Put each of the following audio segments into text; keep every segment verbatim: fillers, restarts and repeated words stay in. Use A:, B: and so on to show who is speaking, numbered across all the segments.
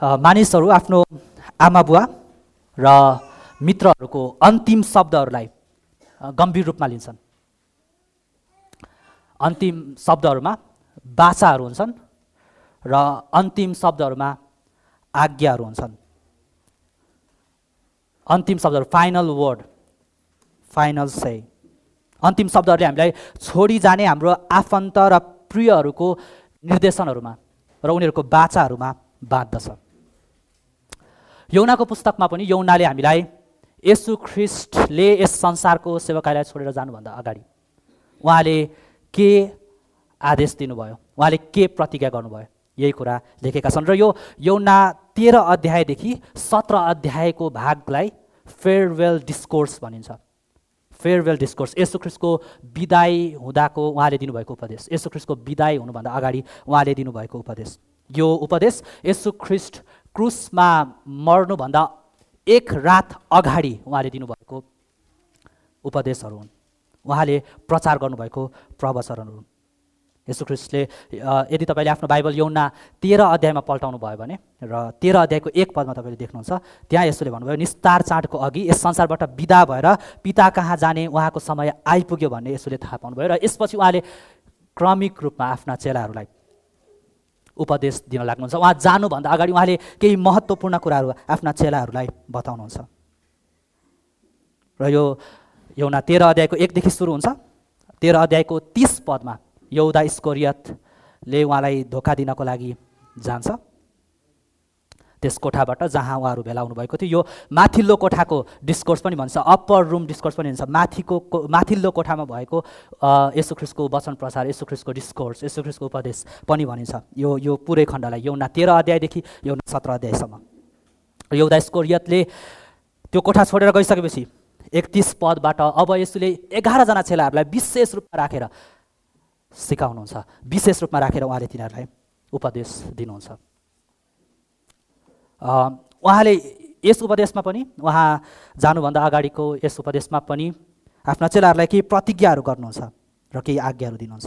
A: मानिसहरू आफ्नो आमा बुवा र मित्रहरूको अन्तिम शब्दहरूलाई गम्भीर रूपमा लिन्छन्। अन्तिम शब्दहरूमा बाचाहरू हुन्छन् र अन्तिम शब्दहरूमा आज्ञाहरू हुन्छन्। अन्तिम शब्दहरू फाइनल वर्ड, फाइनल से, अन्तिम शब्दहरूले हामीलाई छोडी जाने हाम्रो आफन्त र प्रियहरूको निर्देशनहरूमा र उनीहरूको बाचाहरूमा बाँध्दछ। यौनाको पुस्तकमा पनि यौनाले हामीलाई येशू ख्रीष्टले यस संसारको सेवकाईलाई छोडेर जानुभन्दा अगाडि उहाँले के आदेश दिनुभयो, उहाँले के प्रतिज्ञा गर्नुभयो, यही कुरा लेखेका छन्। र यो यौना तेह्र अध्यायदेखि सत्र अध्यायको भागलाई फेयरवेल डिस्कोर्स भनिन्छ। फेयरवेल डिस्कोर्स येशू ख्रीष्टको विदाई हुँदाको उहाँले दिनुभएको उपदेश, येशू ख्रीष्टको विदाई हुनुभन्दा अगाडि उहाँले दिनुभएको उपदेश। यो उपदेश येशू ख्रीष्ट क्रुसमा मर्नुभन्दा एक रात अगाडि उहाँले दिनुभएको उपदेशहरू हुन्, उहाँले प्रचार गर्नुभएको प्रवचनहरू हुन्। येशू ख्रीष्टले यदि तपाईँले आफ्नो बाइबल यौना तेह्र अध्यायमा पल्टाउनु भयो भने र तेह्र अध्यायको एक पदमा तपाईँले देख्नुहुन्छ, त्यहाँ यसोले भन्नुभयो निस्तार चाँडको अघि यस संसारबाट बिदा भएर पिता कहाँ जाने उहाँको समय आइपुग्यो भन्ने यसोले थाहा पाउनुभयो। र यसपछि उहाँले क्रमिक रूपमा आफ्ना चेलाहरूलाई उपदेश दिन लाग्नुहुन्छ। उहाँ जानुभन्दा अगाडि उहाँले केही महत्त्वपूर्ण कुराहरू आफ्ना चेलाहरूलाई बताउनुहुन्छ। र यो यौना तेह्र अध्यायको एकदेखि सुरु हुन्छ। तेह्र अध्यायको तीस पदमा यहुदा इस्करियतले उहाँलाई धोका दिनको लागि जान्छ त्यस कोठाबाट जहाँ उहाँहरू भेला हुनुभएको थियो। यो माथिल्लो कोठाको डिस्कोर्स पनि भन्छ, अप्पर रुम डिस्कोर्स पनि भन्छ। माथिको माथिल्लो कोठामा भएको येशू ख्रीष्टको वचन प्रचार, येशू ख्रीष्टको डिस्कोर्स, येशू ख्रीष्टको उपदेश पनि भनिन्छ। यो यो पुरै खण्डलाई यौना तेह्र अध्यायदेखि यौना सत्र अध्यायसम्म। यहुदा इस्करियतले त्यो कोठा छोडेर गइसकेपछि एकतीस पदबाट अब येशूले एघारजना चेलाहरूलाई विशेष रूपमा राखेर सिकाउनुहुन्छ, विशेष रूपमा राखेर उहाँले तिनीहरूलाई उपदेश दिनुहुन्छ। उहाँले यस उपदेशमा पनि, उहाँ जानुभन्दा अगाडिको यस उपदेशमा पनि आफ्ना चेलाहरूलाई केही प्रतिज्ञाहरू गर्नुहुन्छ र केही आज्ञाहरू दिनुहुन्छ।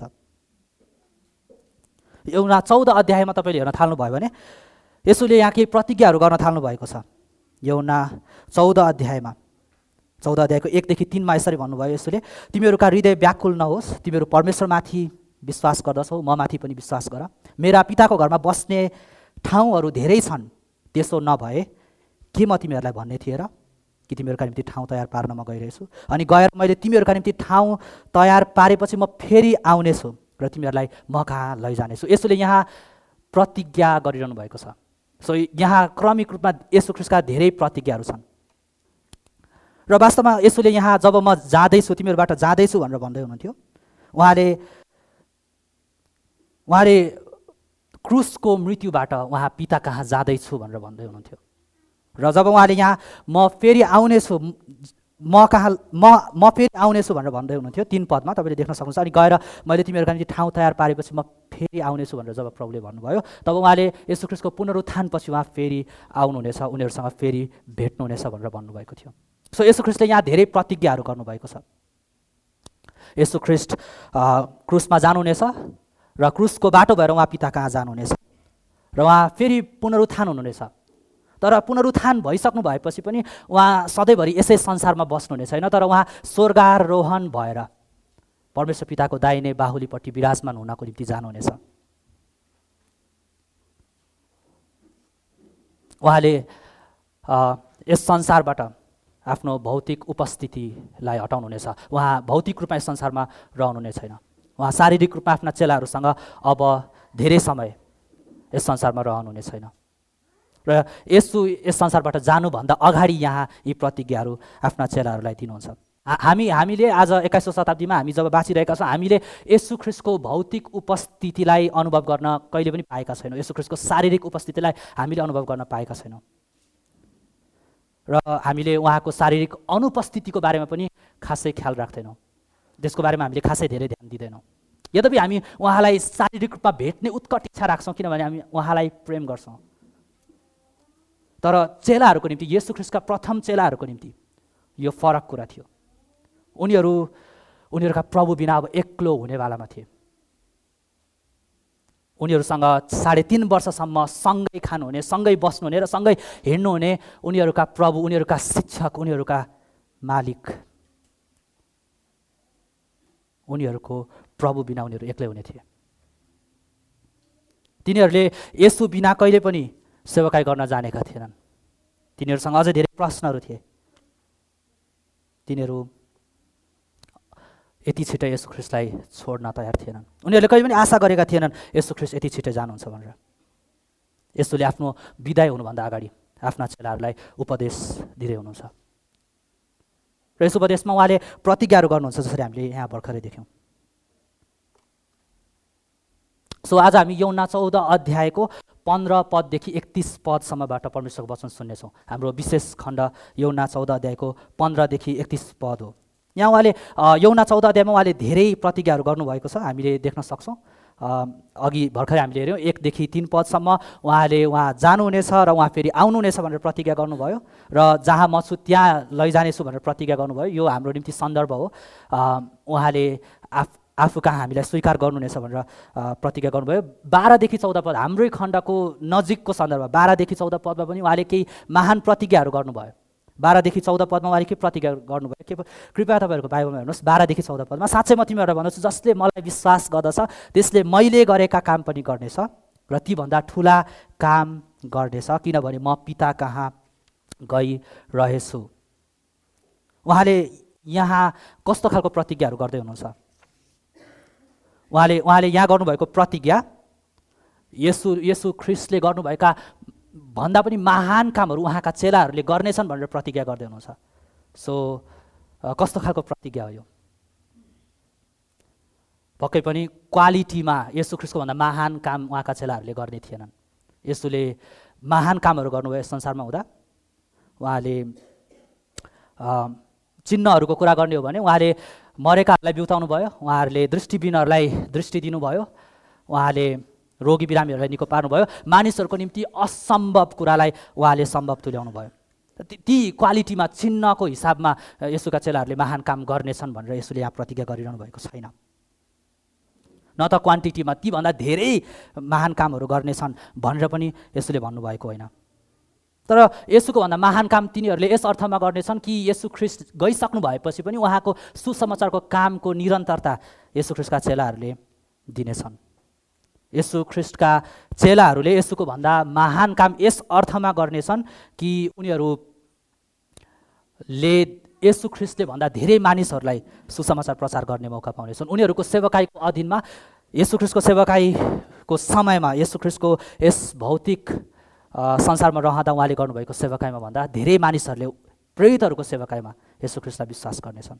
A: यौना चौध अध्यायमा तपाईँले हेर्न थाल्नुभयो भने यसोले यहाँ केही प्रतिज्ञाहरू गर्न थाल्नु भएको छ। यौना चौध अध्यायमा चौध अध्यायको एकदेखि तिनमा यसरी भन्नुभयो यसोले, तिमीहरूका हृदय व्याकुल नहोस्, तिमीहरू परमेश्वरमाथि विश्वास गर्दछौ, म माथि पनि विश्वास गर। मेरा पिताको घरमा बस्ने ठाउँहरू धेरै छन्, त्यसो नभए के म तिमीहरूलाई भन्ने थिएँ र कि तिमीहरूका निम्ति ठाउँ तयार पार्न म गइरहेछु। अनि गएर मैले तिमीहरूका निम्ति ठाउँ तयार पारेपछि म फेरि आउनेछु र तिमीहरूलाई म कहाँ लैजानेछु। यसोले यहाँ प्रतिज्ञा गरिरहनु भएको छ। सो यहाँ क्रमिक रूपमा येशू ख्रीष्टका धेरै प्रतिज्ञाहरू छन्। र वास्तवमा यसोले यहाँ जब म जाँदैछु, तिमीहरूबाट जाँदैछु भनेर भन्दै हुनुहुन्थ्यो, उहाँले उहाँले क्रुसको मृत्युबाट उहाँ पिता कहाँ जाँदैछु भनेर भन्दै हुनुहुन्थ्यो। र जब उहाँले यहाँ म फेरि आउनेछु, म कहाँ म म फेरि आउनेछु भनेर भन्दै हुनुहुन्थ्यो तीन पदमा तपाईँले देख्न सक्नुहुन्छ। अनि गएर मैले तिमीहरूका निम्ति ठाउँ तयार पारेपछि म फेरि आउनेछु भनेर जब प्रभुले भन्नुभयो, तब उहाँले येशू ख्रीष्टको पुनरुत्थानपछि उहाँ फेरि आउनुहुनेछ, उनीहरूसँग फेरि भेट्नुहुनेछ भनेर भन्नुभएको थियो। सो येशू ख्रीष्टले यहाँ धेरै प्रतिज्ञाहरू गर्नुभएको छ। येशू ख्रीष्ट क्रुसमा जानुहुनेछ र क्रुसको बाटो भएर उहाँ पिता कहाँ जानुहुनेछ र उहाँ फेरि पुनरुत्थान हुनुहुनेछ। तर पुनरुत्थान भइसक्नु भएपछि पनि उहाँ सधैँभरि यसै संसारमा बस्नुहुने छैन, तर उहाँ स्वर्गारोहण भएर परमेश्वर पिताको दाहिने बाहुलीपट्टि विराजमान हुनको निम्ति जानुहुनेछ। उहाँले यस संसारबाट आफ्नो भौतिक उपस्थितिलाई हटाउनुहुनेछ। उहाँ भौतिक रूपमा यस संसारमा रहनुहुने छैन। उहाँ शारीरिक रूपमा आफ्ना चेलाहरूसँग अब धेरै समय यस संसारमा रहनुहुने छैन। र यसो यस संसारबाट जानुभन्दा अगाडि यहाँ यी प्रतिज्ञाहरू आफ्ना चेलाहरूलाई दिनुहुन्छ। हामी हामीले आज एक्काइसौँ शताब्दीमा हामी जब बाँचिरहेका छौँ, हामीले येशू ख्रीष्टको भौतिक उपस्थितिलाई अनुभव गर्न कहिले पनि पाएका छैनौँ। येशू ख्रीष्टको शारीरिक उपस्थितिलाई हामीले अनुभव गर्न पाएका छैनौँ र हामीले उहाँको शारीरिक अनुपस्थितिको बारेमा पनि खासै ख्याल राख्दैनौँ, त्यसको बारेमा हामीले खासै धेरै ध्यान दिँदैनौँ। यद्यपि हामी उहाँलाई शारीरिक रूपमा भेट्ने उत्कट इच्छा राख्छौँ, किनभने हामी उहाँलाई प्रेम गर्छौँ। तर चेलाहरूको निम्ति, येशू ख्रीष्टका प्रथम चेलाहरूको निम्ति यो फरक कुरा थियो। उनीहरू उनीहरूका प्रभु बिना अब एक्लो हुनेवालामा थिए। उनीहरूसँग साढे तीन वर्षसम्म सँगै खानुहुने, सँगै बस्नुहुने र सँगै हिँड्नुहुने उनीहरूका प्रभु, उनीहरूका शिक्षक, उनीहरूका मालिक, उनीहरूको प्रभु बिना उनीहरू एक्लै हुने थिए। तिनीहरूले यसु बिना कहिले पनि सेवाकाई गर्न जानेका थिएनन्। तिनीहरूसँग अझै धेरै प्रश्नहरू थिए। तिनीहरू यति छिटै यसु ख्रीष्टलाई छोड्न तयार थिएनन्। उनीहरूले कहिले पनि आशा गरेका थिएनन् यसु ख्रीष्ट यति छिटै जानुहुन्छ भनेर। यसुले आफ्नो विदाई हुनुभन्दा अगाडि आफ्ना चेलाहरूलाई उपदेश दिँदै हुनुहुन्छ र यस उपदेशमा उहाँले प्रतिज्ञाहरू गर्नुहुन्छ, जसरी हामीले यहाँ भर्खरै देख्यौँ। सो आज हामी यूहन्ना चौध अध्यायको पन्ध्र पददेखि एकतिस पदसम्मबाट परमेश्वरको वचन सुन्नेछौँ। हाम्रो विशेष खण्ड यूहन्ना चौध अध्यायको पन्ध्रदेखि एकतिस पद हो। यहाँ उहाँले यूहन्ना चौध अध्यायमा उहाँले धेरै प्रतिज्ञाहरू गर्नुभएको छ, हामीले देख्न सक्छौँ। अघि भर्खरै हामीले हेऱ्यौँ एकदेखि तीन पदसम्म उहाँले उहाँ जानुहुनेछ र उहाँ फेरि आउनुहुनेछ भनेर प्रतिज्ञा गर्नुभयो र जहाँ म छु त्यहाँ लैजानेछु भनेर प्रतिज्ञा गर्नुभयो। यो हाम्रो निम्ति सन्दर्भ हो। उहाँले आफ आफू कहाँ हामीलाई स्वीकार गर्नुहुनेछ भनेर प्रतिज्ञा गर्नुभयो। बाह्रदेखि चौध पद हाम्रै खण्डको नजिकको सन्दर्भ, बाह्रदेखि चौध पदमा पनि उहाँले केही महान प्रतिज्ञाहरू गर्नुभयो। बाह्रदेखि चौध पदमा उहाँले के प्रतिज्ञा गर्नुभयो, के कृपया तपाईँहरूको बाइबलमा हेर्नुहोस्। बाह्रदेखि चौध पदमा साँच्चै म तिमीहरूलाई भन्छु, जसले मलाई विश्वास गर्दछ त्यसले मैले गरेका काम पनि गर्नेछ र तीभन्दा ठुला काम गर्नेछ, किनभने म पिता कहाँ गइरहेछु। उहाँले यहाँ कस्तो खालको प्रतिज्ञाहरू गर्दै हुनुहुन्छ? उहाँले उहाँले यहाँ गर्नुभएको प्रतिज्ञा यसु यसु ख्रीष्टले गर्नुभएका भन्दा पनि महान कामहरू उहाँका चेलाहरूले गर्नेछन् भनेर प्रतिज्ञा गर्दै हुनुहुन्छ। सो कस्तो खालको प्रतिज्ञा हो यो? पक्कै पनि क्वालिटीमा यसु ख्रीष्टको भन्दा महान काम उहाँका चेलाहरूले गर्ने थिएनन्। यसुले महान कामहरू गर्नुभयो यस संसारमा हुँदा। उहाँले चिन्हहरूको कुरा गर्ने हो भने उहाँले मरेकाहरूलाई बिउताउनु भयो, उहाँहरूले दृष्टिबिनहरूलाई दृष्टि दिनुभयो, उहाँले रोगी बिरामीहरूलाई निको पार्नुभयो, मानिसहरूको निम्ति असम्भव कुरालाई उहाँले सम्भव तुल्याउनु भयो। ती क्वालिटीमा चिन्हको हिसाबमा यसुका चेलाहरूले महान काम गर्नेछन् भनेर यसुले यहाँ प्रतिज्ञा गरिरहनु भएको छैन। न त क्वान्टिटीमा तीभन्दा धेरै महान कामहरू गर्नेछन् भनेर पनि यसुले भन्नुभएको होइन। तर यसुको भन्दा महान काम तिनीहरूले यस अर्थमा गर्नेछन् कि यसु ख्रीष्ट गइसक्नु भएपछि पनि उहाँको सुसमाचारको कामको निरन्तरता यसु ख्रीष्टका चेलाहरूले दिनेछन्। यसु ख्रीष्टका चेलाहरूले यसुको भन्दा महान काम यस अर्थमा गर्नेछन् कि उनीहरूले यसु ख्रीष्टले भन्दा धेरै मानिसहरूलाई सुसमाचार प्रचार गर्ने मौका पाउनेछन्। उनीहरूको सेवकाईको अधीनमा यसु ख्रीष्टको सेवकाईको समयमा यसु ख्रीष्टको यस भौतिक संसारमा रहँदा उहाँले गर्नुभएको सेवकाईमा भन्दा धेरै मानिसहरूले प्रेरितहरूको सेवकाईमा यसु ख्रीष्टलाई विश्वास गर्नेछन्।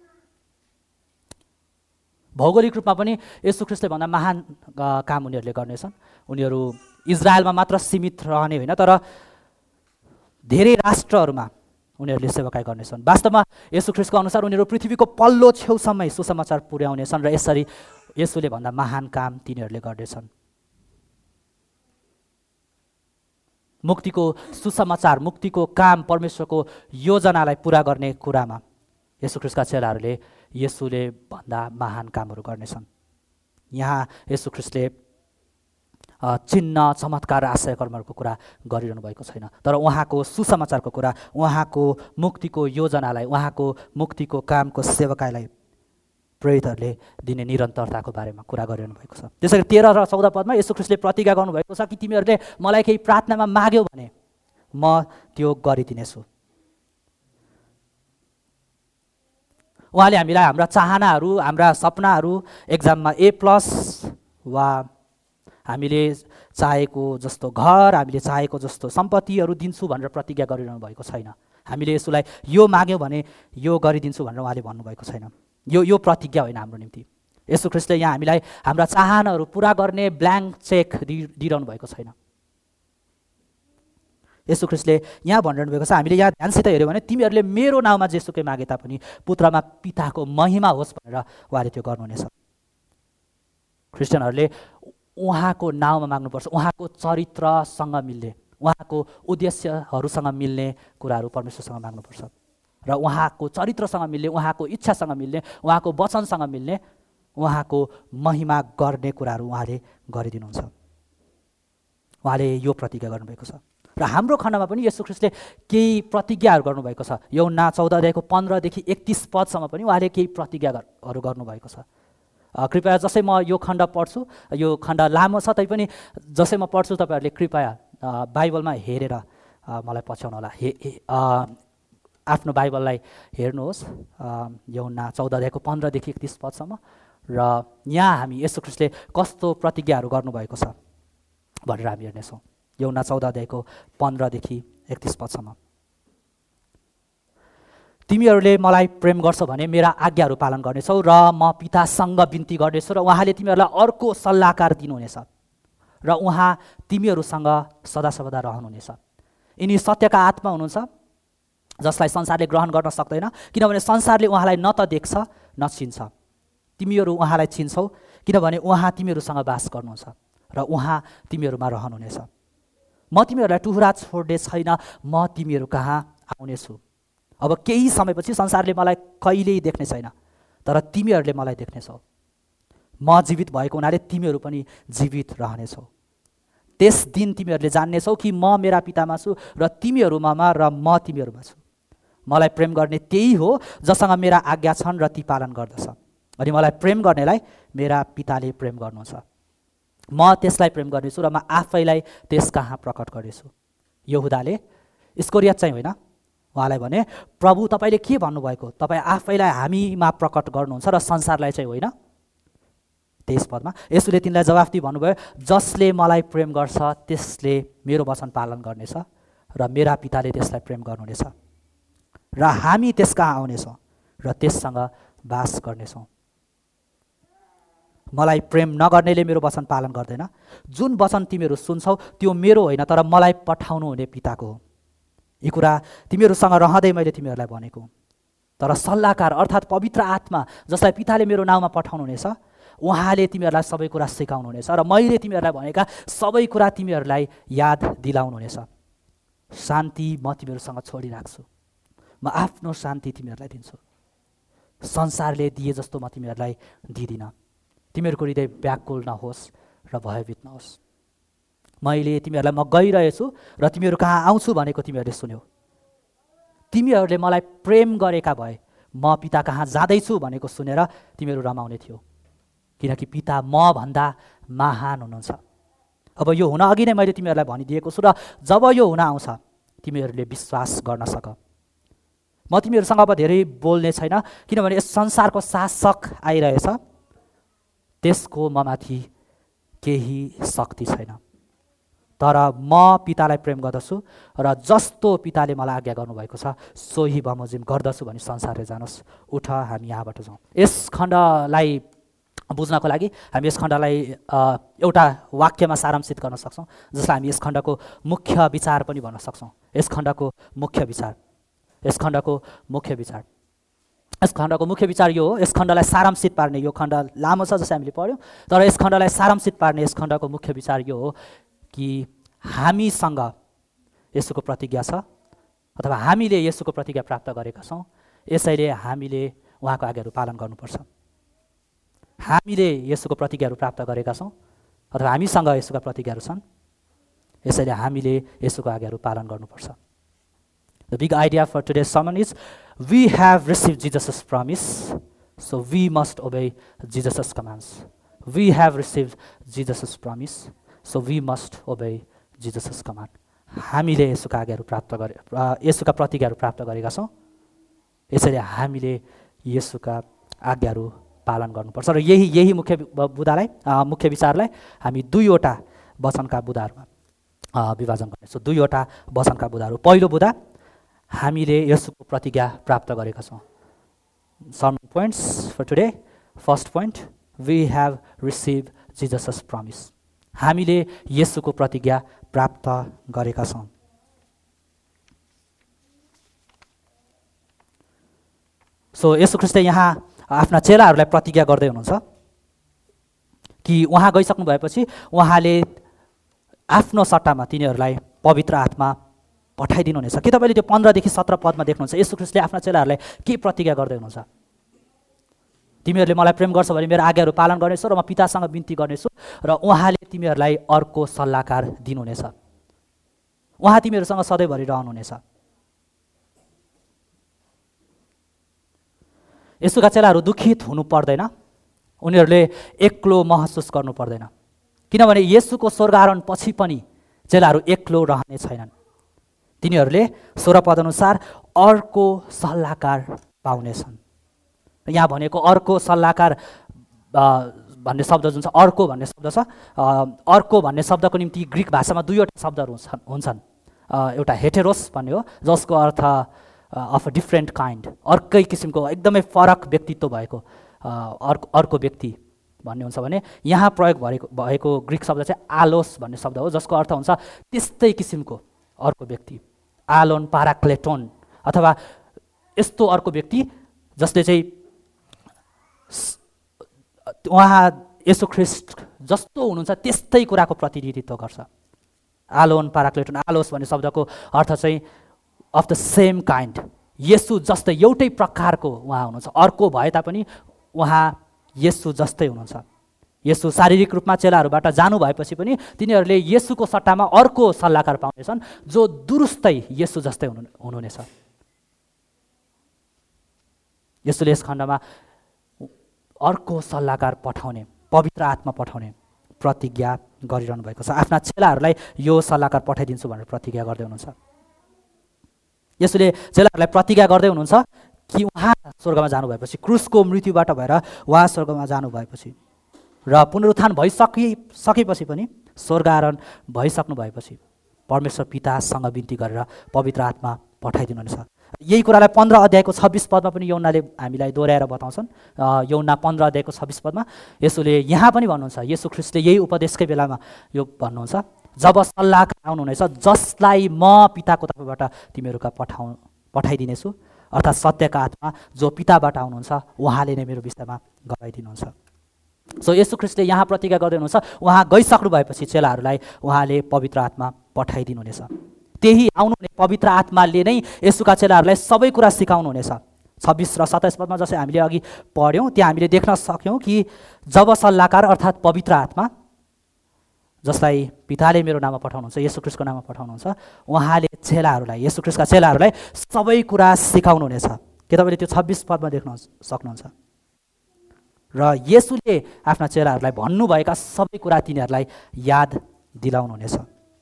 A: भौगोलिक रूपमा पनि यसु ख्रीष्टले भन्दा महान काम उनीहरूले गर्नेछन्। उनीहरू इजरायलमा मात्र सीमित रहने होइन, तर धेरै राष्ट्रहरूमा उनीहरूले सेवकाई गर्नेछन्। वास्तवमा यसु ख्रीष्टको अनुसार उनीहरू पृथ्वीको पल्लो छेउसम्मै सुसमाचार पुर्याउनेछन् र यसरी यसुले भन्दा महान काम तिनीहरूले गर्नेछन्। मुक्तिको सुसमाचार, मुक्तिको काम, परमेश्वरको योजनालाई पुरा गर्ने कुरामा यसु ख्रीष्टका चेलाहरूले यसुले भन्दा महान कामहरू गर्नेछन्। यहाँ यसु ख्रीष्टले चिन्ह, चमत्कार, आश्चर्यकर्महरूको कुरा गरिरहनु भएको छैन, तर उहाँको सुसमाचारको कुरा, उहाँको मुक्तिको योजनालाई, उहाँको मुक्तिको कामको सेवकाईलाई प्रेरितहरूले दिने निरन्तरताको बारेमा कुरा गरिरहनु भएको छ। त्यसैले तेह्र र चौध पदमा यसु ख्रीष्टले प्रतिज्ञा गर्नुभएको छ कि तिमीहरूले मलाई केही प्रार्थनामा माग्यौ भने म त्यो गरिदिनेछु। उहाँले हामीलाई हाम्रा चाहनाहरू, हाम्रा सपनाहरू, एक्जाममा ए प्लस वा हामीले चाहेको जस्तो घर, हामीले चाहेको जस्तो सम्पत्तिहरू दिन्छु भनेर प्रतिज्ञा गरिरहनु भएको छैन। हामीले यसुलाई यो माग्यौँ भने यो गरिदिन्छु भनेर उहाँले भन्नुभएको छैन। यो यो प्रतिज्ञा होइन हाम्रो निम्ति। यसु ख्रीष्टले यहाँ हामीलाई हाम्रा चाहनाहरू पुरा गर्ने ब्ल्याङ्क चेक दिइरहनु भएको छैन। यसु ख्रीष्टले यहाँ भनिरहनु भएको छ, हामीले यहाँ ध्यानसित हेऱ्यौँ भने तिमीहरूले मेरो नाउँमा जेसुकै मागे तापनि पुत्रमा पिताको महिमा होस् भनेर उहाँले त्यो गर्नुहुनेछ। क्रिस्चियनहरूले उहाँको नाउँमा माग्नुपर्छ, उहाँको चरित्रसँग मिल्ने, उहाँको उद्देश्यहरूसँग मिल्ने कुराहरू परमेश्वरसँग माग्नुपर्छ र उहाँको चरित्रसँग मिल्ने, उहाँको इच्छासँग मिल्ने, उहाँको वचनसँग मिल्ने उहाँको महिमा गर्ने कुराहरू उहाँले गरिदिनुहुन्छ। उहाँले यो प्रतिज्ञा गर्नुभएको छ। र हाम्रो खण्डमा पनि येशू ख्रीष्टले केही प्रतिज्ञाहरू गर्नुभएको छ। यूहन्ना चौध अध्यायको पन्ध्रदेखि एकतिस पदसम्म पनि उहाँले केही प्रतिज्ञाहरू गर्नुभएको छ। कृपया जसै म यो खण्ड पढ्छु, यो खण्ड लामो छ तैपनि जसै म पढ्छु तपाईँहरूले कृपया बाइबलमा हेरेर मलाई पछ्याउनु होला। हे आफ्नो बाइबललाई हेर्नुहोस्, यूहन्ना चौध अध्यायको पन्ध्रदेखि एकतिस पदसम्म। र यहाँ हामी येशू ख्रीष्टले कस्तो प्रतिज्ञाहरू गर्नुभएको छ भनेर हामी हेर्नेछौँ। यूहन्ना चौध अध्यायको पन्ध्रदेखि एकतिस पदसम्म। तिमीहरूले मलाई प्रेम गर्छौ भने मेरा आज्ञाहरू पालन गर्नेछौ र म पितासँग बिन्ती गर्नेछु र उहाँले तिमीहरूलाई अर्को सल्लाहकार दिनुहुनेछ र उहाँ तिमीहरूसँग सदासर्वदा रहनुहुनेछ। यिनी सत्यका आत्मा हुनुहुन्छ जसलाई संसारले ग्रहण गर्न सक्दैन, किनभने संसारले उहाँलाई न त देख्छ न चिन्छ। तिमीहरू उहाँलाई चिन्छौ किनभने उहाँ तिमीहरूसँग बास गर्नुहुन्छ र उहाँ तिमीहरूमा रहनुहुनेछ। म तिमीहरूलाई टुहुरा छोड्ने छैन, म तिमीहरू कहाँ आउनेछु। अब केही समयपछि संसारले मलाई कहिल्यै देख्ने छैन, तर तिमीहरूले मलाई देख्नेछौ। म जीवित भएको हुनाले तिमीहरू पनि जीवित रहनेछौ। त्यस दिन तिमीहरूले जान्नेछौ कि म मेरा पितामा छु र तिमीहरू ममा र म तिमीहरूमा छु। मलाई प्रेम गर्ने त्यही हो जसँग मेरा आज्ञा छन् र ती पालन गर्दछ। अनि मलाई प्रेम गर्नेलाई मेरा पिताले प्रेम गर्नुहुन्छ। म त्यसलाई प्रेम गर्नेछु र म आफैलाई त्यस कहाँ प्रकट गर्नेछु। यहुदाले, इस्करियोत चाहिँ होइन, उहाँलाई भने प्रभु तपाईँले के भन्नुभएको? तपाईँ आफैलाई हामीमा प्रकट गर्नुहुन्छ र संसारलाई चाहिँ होइन। तेइस पदमा यसुले तिनलाई जवाफ दिई भन्नुभयो, जसले मलाई प्रेम गर्छ त्यसले मेरो वचन पालन गर्नेछ र मेरा पिताले त्यसलाई प्रेम गर्नुहुनेछ र हामी त्यस कहाँ आउनेछौँ र त्यससँग बास गर्नेछौँ। मलाई प्रेम नगर्नेले मेरो वचन पालन गर्दैन। जुन वचन तिमीहरू सुन्छौ त्यो मेरो होइन तर मलाई पठाउनु हुने पिताको हो। यी कुरा तिमीहरूसँग रहँदै मैले तिमीहरूलाई भनेको। तर सल्लाहकार अर्थात् पवित्र आत्मा जसलाई पिताले मेरो नाउँमा पठाउनुहुनेछ, उहाँले तिमीहरूलाई सबै कुरा सिकाउनुहुनेछ र मैले तिमीहरूलाई भनेका सबै कुरा तिमीहरूलाई याद दिलाउनुहुनेछ। शान्ति म तिमीहरूसँग छोडिराख्छु, म आफ्नो शान्ति तिमीहरूलाई दिन्छु। संसारले दिए जस्तो म तिमीहरूलाई दिदिनँ। तिमीहरूको हृदय व्याकुल नहोस् र भयभीत नहोस्। मैले तिमीहरूलाई म गइरहेछु र तिमीहरू कहाँ आउँछु भनेको तिमीहरूले सुन्यौ। तिमीहरूले मलाई प्रेम गरेका भए म पिता कहाँ जाँदैछु भनेको सुनेर तिमीहरू रमाउने थियो, किनकि पिता म भन्दा महान हुनुहुन्छ। अब यो हुन अघि नै मैले तिमीहरूलाई भनिदिएको छु र जब यो हुन आउँछ तिमीहरूले विश्वास गर्न सक। म तिमीहरूसँग अब धेरै बोल्ने छैन, किनभने यस संसारको शासक आइरहेछ, त्यसको ममाथि केही शक्ति छैन। तर म पितालाई प्रेम गर्दछु र जस्तो पिताले मलाई आज्ञा गर्नुभएको छ सोही बमोजिम गर्दछु भनी संसारले जानोस्। उठ, हामी यहाँबाट जाउँ। यस खण्डलाई बुझ्नको लागि हामी यस खण्डलाई एउटा वाक्यमा सारांशित गर्न सक्छौँ, जसलाई हामी यस खण्डको मुख्य विचार पनि भन्न सक्छौँ। यस खण्डको मुख्य विचार यस खण्डको मुख्य विचार यस खण्डको मुख्य विचार यो हो। यस खण्डलाई सारांशित पार्ने, यो खण्ड लामो छ जसै हामीले पढ्यौँ, तर यस खण्डलाई सारांशित पार्ने यस खण्डको मुख्य विचार यो हो कि हामीसँग येशूको प्रतिज्ञा छ अथवा हामीले येशूको प्रतिज्ञा प्राप्त गरेका छौँ, यसैले हामीले उहाँको आज्ञाहरू पालन गर्नुपर्छ। हामीले येशूको प्रतिज्ञाहरू प्राप्त गरेका छौँ अथवा हामीसँग येशूका प्रतिज्ञाहरू छन्, यसैले हामीले येशूको आज्ञाहरू पालन गर्नुपर्छ। The big idea for today's sermon is we have received Jesus' promise, so we must obey Jesus' commands. We have received Jesus' promise, so we must obey Jesus' command. हामीले येशूका आज्ञाहरू प्राप्त गरे येशूका प्रतिज्ञाहरू प्राप्त गरेका छौँ, यसैले हामीले येशूका आज्ञाहरू पालन गर्नुपर्छ। र यही यही मुख्य बुदालाई मुख्य विचारलाई हामी दुईवटा वचनका बुदाहरूमा विभाजन गर्नेछौँ। दुईवटा वचनका बुदाहरू। पहिलो बुदा, हामीले येशूको प्रतिज्ञा प्राप्त गरेका छौँ। Sermon points for today. First point, we have received Jesus promise. हामीले येशूको प्रतिज्ञा प्राप्त गरेका छौँ। सो येशू ख्रीष्टले यहाँ आफ्ना चेलाहरूलाई प्रतिज्ञा गर्दै हुनुहुन्छ कि उहाँ गइसक्नु भएपछि उहाँले आफ्नो सट्टामा तिनीहरूलाई पवित्र आत्मा पठाइदिनु हुनेछ। के तपाईँले त्यो पन्ध्रदेखि सत्र पदमा देख्नुहुन्छ येशू ख्रीष्टले आफ्ना चेलाहरूलाई के प्रतिज्ञा गर्दै हुनुहुन्छ? तिमीहरूले मलाई प्रेम गर्छौ भने मेरो आज्ञाहरू पालन गर्नेछौ र म पितासँग बिन्ती गर्नेछु र उहाँले तिमीहरूलाई अर्को सल्लाहकार दिनुहुनेछ। उहाँ तिमीहरूसँग सधैँभरि रहनुहुनेछ। येशूका चेलाहरू दुखित हुनु पर्दैन, उनीहरूले एक्लो महसुस गर्नु पर्दैन, किनभने येशूको स्वर्गारोहण पछि पनि चेलाहरू एक्लो रहने छैनन्। तिनीहरूले सोह्र पद अनुसार अर्को सल्लाहकार पाउनेछन्। यहाँ भनेको अर्को सल्लाहकार भन्ने शब्द जुन छ, अर्को भन्ने शब्द छ, अर्को भन्ने शब्दको निम्ति ग्रिक भाषामा दुईवटा शब्दहरू हुन्छन् हुन्छन् एउटा हेटेरोस भन्ने हो, जसको अर्थ अफ अ डिफ्रेन्ट काइन्ड, अर्कै किसिमको एकदमै फरक व्यक्तित्व भएको अर्को अर्को व्यक्ति भन्ने हुन्छ भने यहाँ प्रयोग भएको भएको ग्रिक शब्द चाहिँ आलोस भन्ने शब्द हो, जसको अर्थ हुन्छ त्यस्तै किसिमको अर्को व्यक्ति, आलोन पाराक्लेटोन, अथवा यस्तो अर्को व्यक्ति जसले चाहिँ उहाँ येशू ख्रीष्ट जस्तो हुनुहुन्छ त्यस्तै कुराको प्रतिनिधित्व गर्छ। आलोन पाराक्लेटोन, आलोस भन्ने शब्दको अर्थ चाहिँ अफ द सेम काइन्ड, येशू जस्तै एउटै प्रकारको उहाँ हुनुहुन्छ। अर्को भए तापनि उहाँ येशू जस्तै हुनुहुन्छ। येशू शारीरिक रूपमा चेलाहरूबाट जानु भएपछि पनि तिनीहरूले येशूको सट्टामा अर्को सल्लाहकार पाउनेछन् जो दुरुस्तै येशू जस्तै हुनु हुनुहुनेछ। येशूले यस खण्डमा अर्को सल्लाहकार पठाउने, पवित्र आत्मा पठाउने प्रतिज्ञा गरिरहनु भएको छ। आफ्ना चेलाहरूलाई यो सल्लाहकार पठाइदिन्छु भनेर प्रतिज्ञा गर्दै हुनुहुन्छ। येशूले चेलाहरूलाई प्रतिज्ञा गर्दै हुनुहुन्छ कि उहाँ स्वर्गमा जानु भएपछि, क्रुसको मृत्युबाट भएर उहाँ स्वर्गमा जानु भएपछि र पुनरुत्थान भइसकि सकेपछि पनि स्वर्गारोहण भइसक्नु भएपछि परमेश्वर पितासँग बिन्ती गरेर पवित्र आत्मा पठाइदिनुहुनेछ। यही कुरालाई पन्ध्र अध्यायको छब्बिस पदमा पनि यौनाले हामीलाई दोहोऱ्याएर बताउँछन्। यौना पन्ध्र अध्यायको छब्बिस पदमा यसोले यहाँ पनि भन्नुहुन्छ, येशू ख्रीष्टले यही उपदेशकै बेलामा यो भन्नुहुन्छ, जब सल्लाहकार आउनुहुनेछ जसलाई म पिताको तर्फबाट तिमीहरूका पठाउ पठाइदिनेछु, अर्थात् सत्यका आत्मा जो पिताबाट आउनुहुन्छ उहाँले नै मेरो विषयमा गराइदिनुहुन्छ। सो येशू ख्रीष्टले यहाँ प्रतिज्ञा गर्दै हुनुहुन्छ, उहाँ गइसक्नु भएपछि चेलाहरूलाई उहाँले पवित्र आत्मा पठाइदिनुहुनेछ। त्यही आउनुहुने पवित्र आत्माले नै येशूका चेलाहरूलाई सबै कुरा सिकाउनुहुनेछ। छब्बिस र सत्ताइस पदमा जसै हामीले अघि पढ्यौँ त्यहाँ हामीले देख्न सक्यौँ कि जब सल्लाहकार अर्थात् पवित्र आत्मा जसलाई पिताले मेरो नाममा पठाउनुहुन्छ, येशू ख्रीष्टको नाममा पठाउनुहुन्छ, उहाँले चेलाहरूलाई, येशू ख्रीष्टका चेलाहरूलाई सबै कुरा सिकाउनुहुनेछ। के तपाईँले त्यो छब्बिस पदमा देख्न सक्नुहुन्छ? र येशूले आफ्ना चेलाहरूलाई भन्नुभएका सबै कुरा तिनीहरूलाई याद दिलाउनुहुनेछ।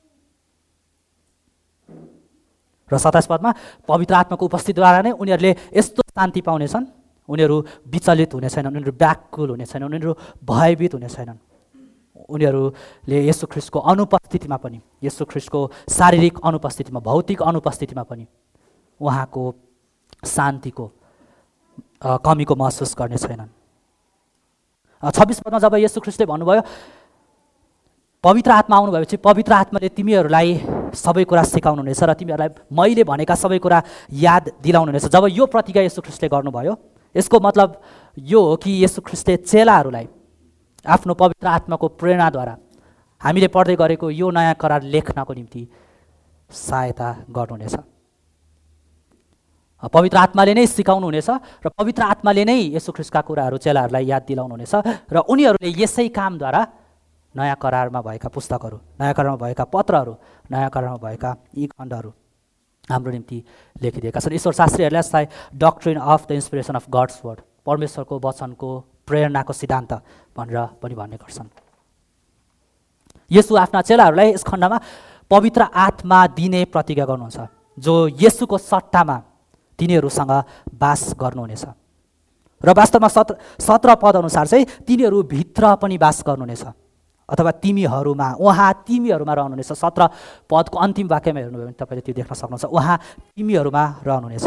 A: र सत्ताइस पदमा पवित्र आत्माको उपस्थितिद्वारा नै उनीहरूले यस्तो शान्ति पाउनेछन्, उनीहरू विचलित हुने छैनन्, उनीहरू व्याकुल हुने छैनन्, उनीहरू भयभीत हुने छैनन्। उनीहरूले येशू ख्रीष्टको अनुपस्थितिमा पनि, येशू ख्रीष्टको शारीरिक अनुपस्थितिमा, भौतिक अनुपस्थितिमा पनि उहाँको शान्तिको कमीको महसुस गर्ने छैनन्। छब्बिस पदमा जब येशू ख्रीष्टले भन्नुभयो पवित्र आत्मा आउनुभएपछि पवित्र आत्माले तिमीहरूलाई सबै कुरा सिकाउनुहुनेछ र तिमीहरूलाई मैले भनेका सबै कुरा याद दिलाउनुहुनेछ, जब यो प्रतिज्ञा येशू ख्रीष्टले गर्नुभयो, यसको मतलब यो हो कि येशू ख्रीष्टले चेलाहरूलाई आफ्नो पवित्र आत्माको प्रेरणाद्वारा हामीले पढ्दै गरेको यो नयाँ करार लेख्नको निम्ति सहायता गर्नुहुनेछ। पवित्र आत्माले नै सिकाउनुहुनेछ र पवित्र आत्माले नै येशू ख्रीष्टका कुराहरू चेलाहरूलाई याद दिलाउनुहुनेछ र उनीहरूले यसै कामद्वारा नयाँ करारमा भएका पुस्तकहरू, नयाँ करारमा भएका पत्रहरू, नयाँ करारमा भएका यी खण्डहरू हाम्रो निम्ति लेखिदिएका छन्। ईश्वर शास्त्रीहरूले यसलाई doctrine of the inspiration of God's word, परमेश्वरको वचनको प्रेरणाको सिद्धान्त भनेर पनि भन्ने गर्छन्। येशू आफ्ना चेलाहरूलाई यस खण्डमा पवित्र आत्मा दिने प्रतिज्ञा गर्नुहुन्छ, जो येशूको सट्टामा तिनीहरूसँग बास गर्नुहुनेछ र वास्तवमा सत्र सत्र पद अनुसार चाहिँ तिनीहरू भित्र पनि बास गर्नुहुनेछ, अथवा तिमीहरूमा, उहाँ तिमीहरूमा रहनुहुनेछ। सत्र पदको अन्तिम वाक्यमा हेर्नुभयो भने तपाईँले त्यो देख्न सक्नुहुन्छ, उहाँ तिमीहरूमा रहनुहुनेछ।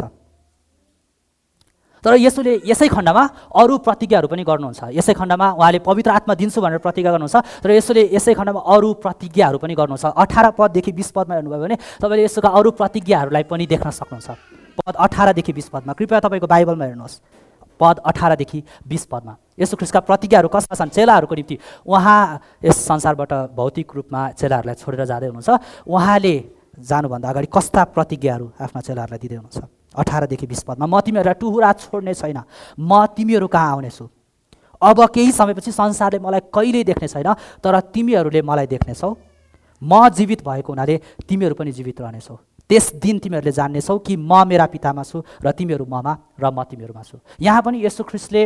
A: तर येशूले यसै खण्डमा अरू प्रतिज्ञाहरू पनि गर्नुहुन्छ। यसै खण्डमा उहाँले पवित्र आत्मा दिन्छु भनेर प्रतिज्ञा गर्नुहुन्छ, तर यसोले यसै खण्डमा अरू प्रतिज्ञाहरू पनि गर्नुहुन्छ। अठार पददेखि बिस पदमा हेर्नुभयो भने तपाईँले यसोका अरू प्रतिज्ञाहरूलाई पनि देख्न सक्नुहुन्छ। पद अठारदेखि बिस पदमा, कृपया तपाईँको बाइबलमा हेर्नुहोस्, पद अठारदेखि बिस पदमा येशू ख्रीष्टका प्रतिज्ञाहरू कस्ता छन् चेलाहरूको निम्ति। उहाँ यस संसारबाट भौतिक रूपमा चेलाहरूलाई छोडेर जाँदै हुनुहुन्छ, उहाँले जानुभन्दा अगाडि कस्ता प्रतिज्ञाहरू आफ्ना चेलाहरूलाई दिँदै हुनुहुन्छ। अठारदेखि बिस पदमा, म तिमीहरूलाई टुहुरा छोड्ने छैन, म तिमीहरू कहाँ आउनेछु, अब केही समयपछि संसारले मलाई कहिल्यै देख्ने छैन, तर तिमीहरूले मलाई देख्नेछौ। म जीवित भएको हुनाले तिमीहरू पनि जीवित रहनेछौ। त्यस दिन तिमीहरूले जान्नेछौ कि म मेरा पितामा छु र तिमीहरू ममा र म तिमीहरूमा छु। यहाँ पनि येशू ख्रीष्टले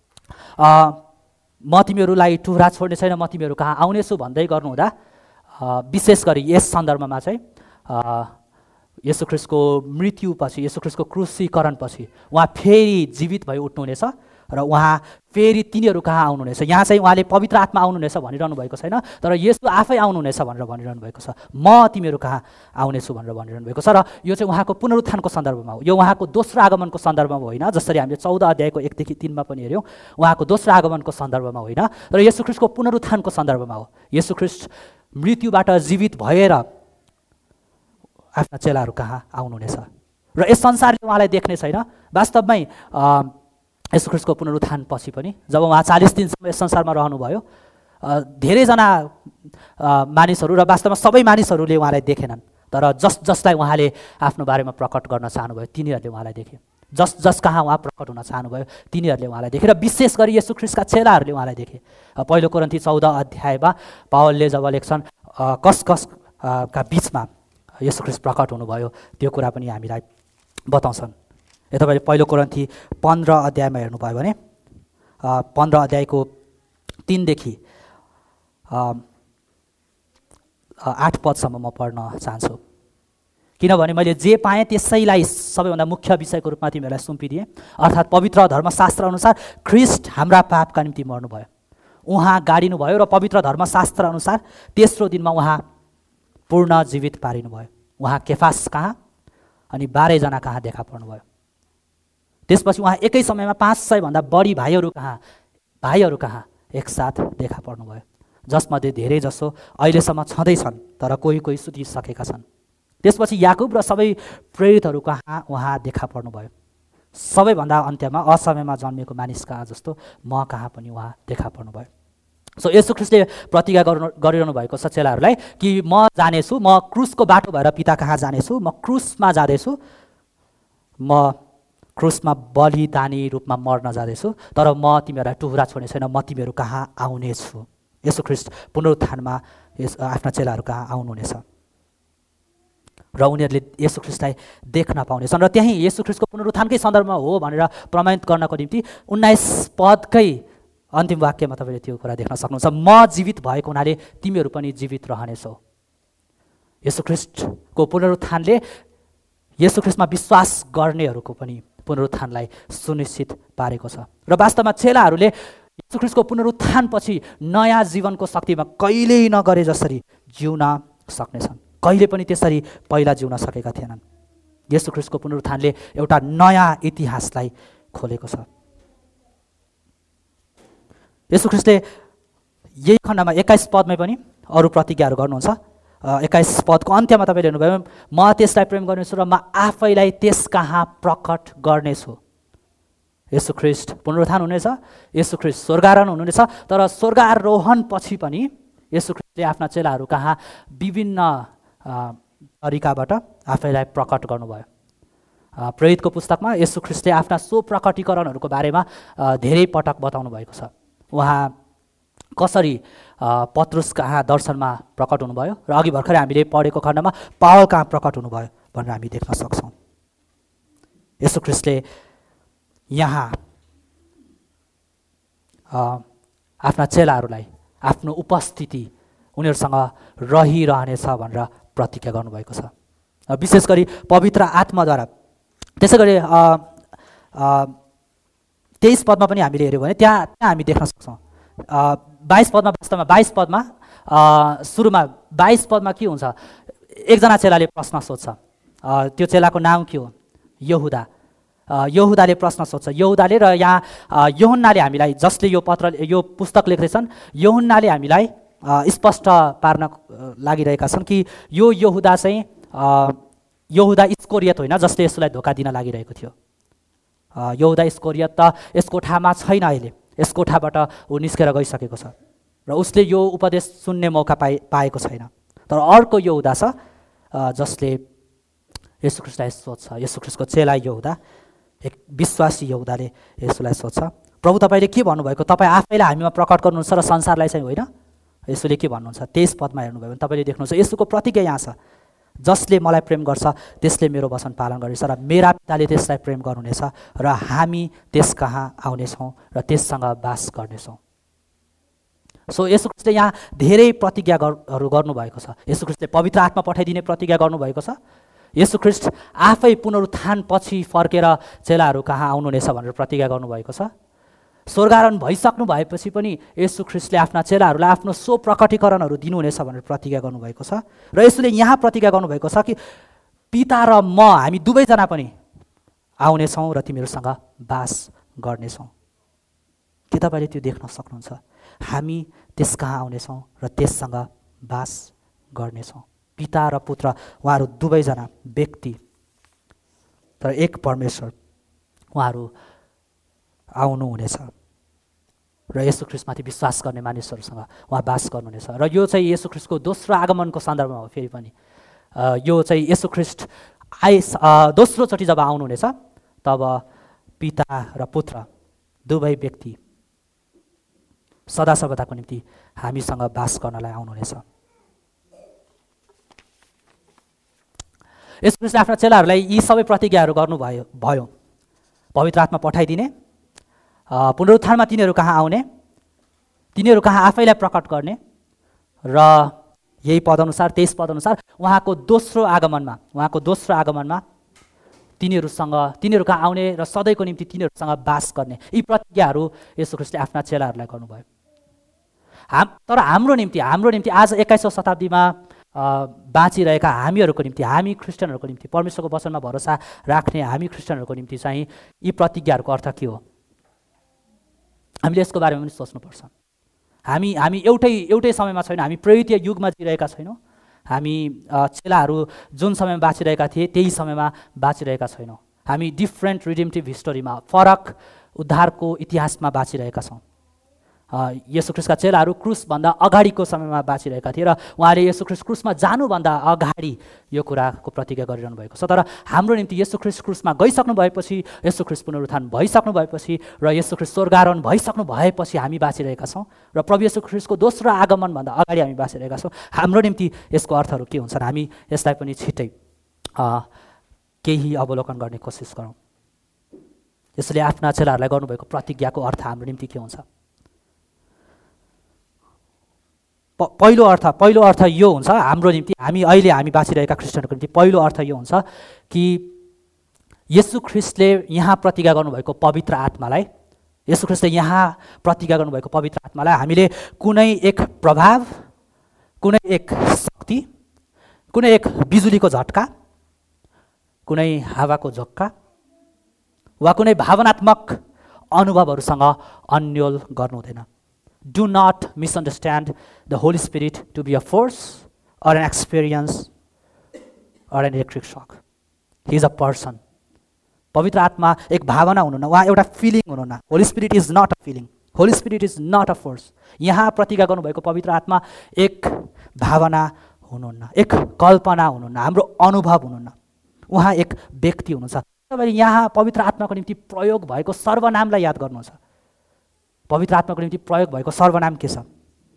A: म तिमीहरूलाई टुहुरा छोड्ने छैन, म तिमीहरू कहाँ आउनेछु भन्दै गर्नुहुँदा विशेष गरी यस सन्दर्भमा चाहिँ येशू ख्रीष्टको मृत्युपछि, येशू ख्रीष्टको क्रुसीकरणपछि उहाँ फेरि जीवित भई उठ्नुहुनेछ र उहाँ फेरि तिनीहरू कहाँ आउनुहुनेछ। यहाँ चाहिँ उहाँले पवित्र आत्मा आउनुहुनेछ भनिरहनु भएको छैन, तर येशू आफै आउनुहुनेछ भनेर भनिरहनु भएको छ। म तिमीहरू कहाँ आउनेछु भनेर भनिरहनु भएको छ र यो चाहिँ उहाँको पुनरुत्थानको सन्दर्भमा हो। यो उहाँको दोस्रो आगमनको सन्दर्भमा होइन, जसरी हामीले चौध अध्यायको एकदेखि तिनमा पनि हेऱ्यौँ, उहाँको दोस्रो आगमनको सन्दर्भमा होइन, तर येशू ख्रीष्टको पुनरुत्थानको सन्दर्भमा हो। येशू ख्रीष्ट मृत्युबाट जीवित भएर आफ्ना चेलाहरू कहाँ आउनुहुनेछ र यस संसारले उहाँलाई देख्ने छैन। वास्तवमै येशू ख्रीष्टको पुनरुत्थान पछि पनि जब उहाँ चालिस दिनसम्म यस संसारमा रहनुभयो, धेरैजना मानिसहरू र वास्तवमा सबै मानिसहरूले उहाँलाई देखेनन्, तर जस जसलाई उहाँले आफ्नो बारेमा प्रकट गर्न चाहनुभयो तिनीहरूले उहाँलाई देखे। जस जस कहाँ उहाँ प्रकट हुन चाहनुभयो तिनीहरूले उहाँलाई देखे र विशेष गरी येशू ख्रीष्टका चेलाहरूले उहाँलाई देखे। पहिलो कोरिन्थी चौध अध्यायमा पावलले जब लेख्छन् कस कसका बिचमा येशू ख्रीष्ट प्रकट हुनुभयो, त्यो कुरा पनि हामीलाई बताउँछन्। यो तपाईँले पहिलो कोरिन्थी पन्ध्र अध्यायमा हेर्नुभयो भने पन्ध्र अध्यायको तिनदेखि आठ पदसम्म म पढ्न चाहन्छु। किनभने मैले जे पाएँ त्यसैलाई सबैभन्दा मुख्य विषयको रूपमा तिमीहरूलाई सुम्पिदिएँ, अर्थात् पवित्र धर्मशास्त्र अनुसार ख्रीष्ट हाम्रा पापका निम्ति मर्नुभयो, उहाँ गाडिनुभयो र पवित्र धर्मशास्त्र अनुसार तेस्रो दिनमा उहाँ पूर्ण जीवित पारिनुभयो। उहाँ केफास कहाँ अनि बाह्रजना कहाँ देखा पर्नुभयो। त्यसपछि उहाँ एकै समयमा पाँच सयभन्दा बढी भाइहरू कहाँ भाइहरू कहाँ एकसाथ देखा पर्नुभयो, जसमध्ये धेरै जसो अहिलेसम्म छँदैछन् तर कोही कोही सुतिसकेका छन्। त्यसपछि याकुब र सबै प्रेरितहरू कहाँ उहाँ देखा पर्नुभयो। सबैभन्दा अन्त्यमा असमयमा जन्मेको मानिस कहाँ जस्तो म कहाँ पनि उहाँ देखा पर्नुभयो। सो येशू ख्रीष्टले प्रतिज्ञा गर्नु गरिरहनु भएको छ चेलाहरूलाई कि म जानेछु, म क्रुसको बाटो भएर पिता कहाँ जानेछु, म क्रुसमा जाँदैछु, म क्रुसमा बलिदानी रूपमा मर्न जाँदैछु, तर म तिमीहरूलाई टुहुरा छोड्ने छैन, म तिमीहरू कहाँ आउनेछु। येशू ख्रीष्ट पुनरुत्थानमा यस आफ्ना चेलाहरू कहाँ आउनुहुनेछ र उनीहरूले येशू ख्रीष्टलाई देख्न पाउनेछन्। र त्यहीँ येशू ख्रीष्टको पुनरुत्थानकै सन्दर्भमा हो भनेर प्रमाणित गर्नको निम्ति उन्नाइस पदकै अन्तिम वाक्यमा तपाईँले त्यो कुरा देख्न सक्नुहुन्छ। म जीवित भएको हुनाले तिमीहरू पनि जीवित रहनेछौ। येशू ख्रीष्टको पुनरुत्थानले येशू ख्रीष्टमा विश्वास गर्नेहरूको पनि पुनरुत्थानलाई सुनिश्चित पारेको छ र वास्तवमा चेलाहरूले येशू ख्रीष्टको पुनरुत्थानपछि नयाँ जीवनको शक्तिमा कहिल्यै नगरे जसरी जिउन सक्नेछन्। कहिले पनि त्यसरी पहिला जिउन सकेका थिएनन्। येशू ख्रीष्टको पुनरुत्थानले एउटा नयाँ इतिहासलाई खोलेको छ। येशू ख्रीष्टले यही खण्डमा एक्काइस पदमै पनि अरू प्रतिज्ञाहरू गर्नुहुन्छ। एक्काइस पदको अन्त्यमा तपाईँले हेर्नुभयो, म त्यसलाई प्रेम गर्नेछु र म आफैलाई त्यस कहाँ प्रकट गर्नेछु। येशू ख्रीष्ट पुनरुत्थान हुनेछ, येशू ख्रीष्ट स्वर्गारोहण हुनुहुनेछ, तर स्वर्गारोहण पछि पनि येशू ख्रीष्टले आफ्ना चेलाहरू कहाँ विभिन्न तरिकाबाट आफैलाई प्रकट गर्नुभयो। प्रेरितको पुस्तकमा येशू ख्रीष्टले आफ्ना सो प्रकटीकरणहरूको बारेमा धेरै पटक बताउनु भएको छ। उहाँ कसरी पत्रुस कहाँ दर्शनमा प्रकट हुनुभयो र अघि भर्खरै हामीले पढेको खण्डमा पावल कहाँ प्रकट हुनुभयो भनेर हामी देख्न सक्छौँ। येशू ख्रीष्टले यहाँ आफ्ना चेलाहरूलाई आफ्नो उपस्थिति उनीहरूसँग रहिरहनेछ भनेर प्रतिज्ञा गर्नुभएको छ। विशेष गरी पवित्र आत्माद्वारा। त्यसै गरी तेइस पदमा पनि हामीले हेऱ्यौँ भने त्यहाँ त्यहाँ हामी देख्न सक्छौँ। बाइस पदमा वास्तवमा बाइस पदमा सुरुमा बाइस पदमा के हुन्छ, एकजना चेलाले प्रश्न सोध्छ। त्यो चेलाको नाम के हो? यहुदा। यहुदाले प्रश्न सोध्छ। यहुदाले र यहाँ यूहन्नाले हामीलाई, जसले यो पत्र यो पुस्तक लेख्दैछन्, यूहन्नाले हामीलाई स्पष्ट पार्न लागिरहेका छन् कि यो यहुदा चाहिँ यहुदा इस्करियोत होइन जसले यसलाई धोका दिन लागिरहेको थियो। यहुदा इस्करियोत त यस कोठामा छैन, अहिले यस कोठाबाट ऊ निस्केर गइसकेको छ र उसले यो उपदेश सुन्ने मौका पाए पाएको छैन। तर अर्को यहुदा छ जसले येशू ख्रीष्टलाई सोध्छ। येशू ख्रीष्टको चेला यहुदा, एक विश्वासी यहुदाले येशूलाई सोध्छ, प्रभु तपाईँले के भन्नुभएको, तपाईँ आफैलाई हामीमा प्रकट गर्नुहुन्छ र संसारलाई चाहिँ होइन। यसोले के भन्नुहुन्छ, तेइस पदमा हेर्नुभयो भने तपाईँले देख्नुहुन्छ यसोको प्रतिज्ञा यहाँ छ, जसले मलाई प्रेम गर्छ त्यसले मेरो वचन पालन गर्नेछ र मेरा पिताले त्यसलाई प्रेम गर्नुहुनेछ र हामी त्यस कहाँ आउनेछौँ र त्यससँग बास गर्नेछौँ। सो येशू ख्रीष्टले यहाँ धेरै प्रतिज्ञाहरू गर्नुभएको छ। येशू ख्रीष्टले पवित्र आत्मा पठाइदिने प्रतिज्ञा गर्नुभएको छ। येशू ख्रीष्ट आफै पुनरुत्थान पछि फर्केर चेलाहरू कहाँ आउनुहुनेछ भनेर प्रतिज्ञा गर्नुभएको छ। स्वर्गारोहण भइसक्नु भएपछि पनि येशू ख्रीष्टले आफ्ना चेलाहरूलाई आफ्नो सो प्रकटीकरणहरू दिनुहुनेछ भनेर प्रतिज्ञा गर्नुभएको छ। र यसोले यहाँ प्रतिज्ञा गर्नुभएको छ कि पिता र म हामी दुवैजना पनि आउनेछौँ र तिमीहरूसँग बास गर्नेछौँ। के तपाईँले त्यो देख्न सक्नुहुन्छ? हामी त्यस कहाँ आउनेछौँ र त्यससँग बास गर्नेछौँ। पिता र पुत्र उहाँहरू दुवैजना व्यक्ति तर एक परमेश्वर उहाँहरू आउनुहुनेछ र येशू ख्रीष्टमाथि विश्वास गर्ने मानिसहरूसँग उहाँ बास गर्नुहुनेछ। र यो चाहिँ येशू ख्रीष्टको दोस्रो आगमनको सन्दर्भमा हो। फेरि पनि यो चाहिँ येशू ख्रीष्ट आइस दोस्रोचोटि जब आउनुहुनेछ तब पिता र पुत्र दुवै व्यक्ति सदा सर्वदाको निम्ति हामीसँग बास गर्नलाई आउनुहुनेछ। येशू ख्रीष्टले आफ्ना चेलाहरूलाई यी सबै प्रतिज्ञाहरू गर्नुभयो भयो पवित्र आत्मा पठाइदिने, पुनरुत्थानमा तिनीहरू कहाँ आउने, तिनीहरू कहाँ आफैलाई प्रकट गर्ने र यही पदअनुसार तेइस पदअनुसार उहाँको दोस्रो आगमनमा उहाँको दोस्रो आगमनमा तिनीहरूसँग तिनीहरू कहाँ आउने र सधैँको निम्ति तिनीहरूसँग बास गर्ने, यी प्रतिज्ञाहरू येशू ख्रीष्टले आफ्ना चेलाहरूलाई गर्नुभयो। हाम तर हाम्रो निम्ति हाम्रो निम्ति आज एक्काइसौँ शताब्दीमा बाँचिरहेका हामीहरूको निम्ति, हामी क्रिस्चियनहरूको निम्ति, परमेश्वरको वचनमा भरोसा राख्ने हामी क्रिस्चियनहरूको निम्ति चाहिँ यी प्रतिज्ञाहरूको अर्थ के हो? हामीले यसको बारेमा पनि सोच्नुपर्छ। हामी हामी एउटै एउटै समयमा छैनौँ, हामी प्रयुक्त युगमा जिरहेका छैनौँ। हामी चेलाहरू जुन समयमा बाँचिरहेका थिए त्यही समयमा बाँचिरहेका छैनौँ। हामी डिफ्रेन्ट रिडेम्टिभ हिस्टोरीमा, फरक उद्धारको इतिहासमा बाँचिरहेका छौँ। येशू ख्रीष्टका चेलाहरू क्रुसभन्दा अगाडिको समयमा बाँचिरहेका थिए र उहाँले येशू ख्रीष्ट क्रुसमा जानुभन्दा अगाडि यो कुराको प्रतिज्ञा गरिरहनु भएको छ। तर हाम्रो निम्ति येशू ख्रीष्ट क्रुसमा गइसक्नु भएपछि, येशू ख्रीष्ट पुनरुत्थान भइसक्नु भएपछि र येशू ख्रीष्ट स्वर्गारोहण भइसक्नु भएपछि हामी बाँचिरहेका छौँ र प्रभु येशू ख्रीष्टको दोस्रो आगमनभन्दा अगाडि हामी बाँचिरहेका छौँ। हाम्रो निम्ति यसको अर्थहरू के हुन्छन्? हामी यसलाई पनि छिट्टै केही अवलोकन गर्ने कोसिस गरौँ। यसले आफ्ना चेलाहरूलाई गर्नुभएको प्रतिज्ञाको अर्थ हाम्रो निम्ति के हुन्छ? पहिलो अर्थ पहिलो अर्थ यो हुन्छ हाम्रो निम्ति, हामी अहिले हामी बाँचिरहेका क्रिस्चियनहरूको निम्ति पहिलो अर्थ यो हुन्छ कि येशू ख्रीष्टले यहाँ प्रतिज्ञा गर्नुभएको पवित्र आत्मालाई येशू ख्रीष्टले यहाँ प्रतिज्ञा गर्नुभएको पवित्र आत्मालाई हामीले कुनै एक प्रभाव, कुनै एक शक्ति, कुनै एक बिजुलीको झट्का, कुनै हावाको झोक्का वा कुनै भावनात्मक अनुभवहरूसँग अन्योल गर्नु हुँदैन। Do not misunderstand the Holy Spirit to be a force or an experience or an electric shock. He is a person. पवित्र आत्मा एक भावना हुनुहुन्न, उहाँ एउटा फिलिङ हुनुहुन्न। Holy Spirit is not a feeling, Holy Spirit is not a force. यहाँ प्रतिज्ञा गर्नुभएको पवित्र आत्मा एक भावना हुनुहुन्न, एक कल्पना हुनुहुन्न, हाम्रो अनुभव हुनुहुन्न। उहाँ एक व्यक्ति हुनुहुन्छ। तपाईँले यहाँ पवित्र आत्माको निम्ति प्रयोग भएको सर्वनामलाई याद गर्नुहुन्छ। पवित्र आत्माको निम्ति प्रयोग भएको सर्वनाम के छ?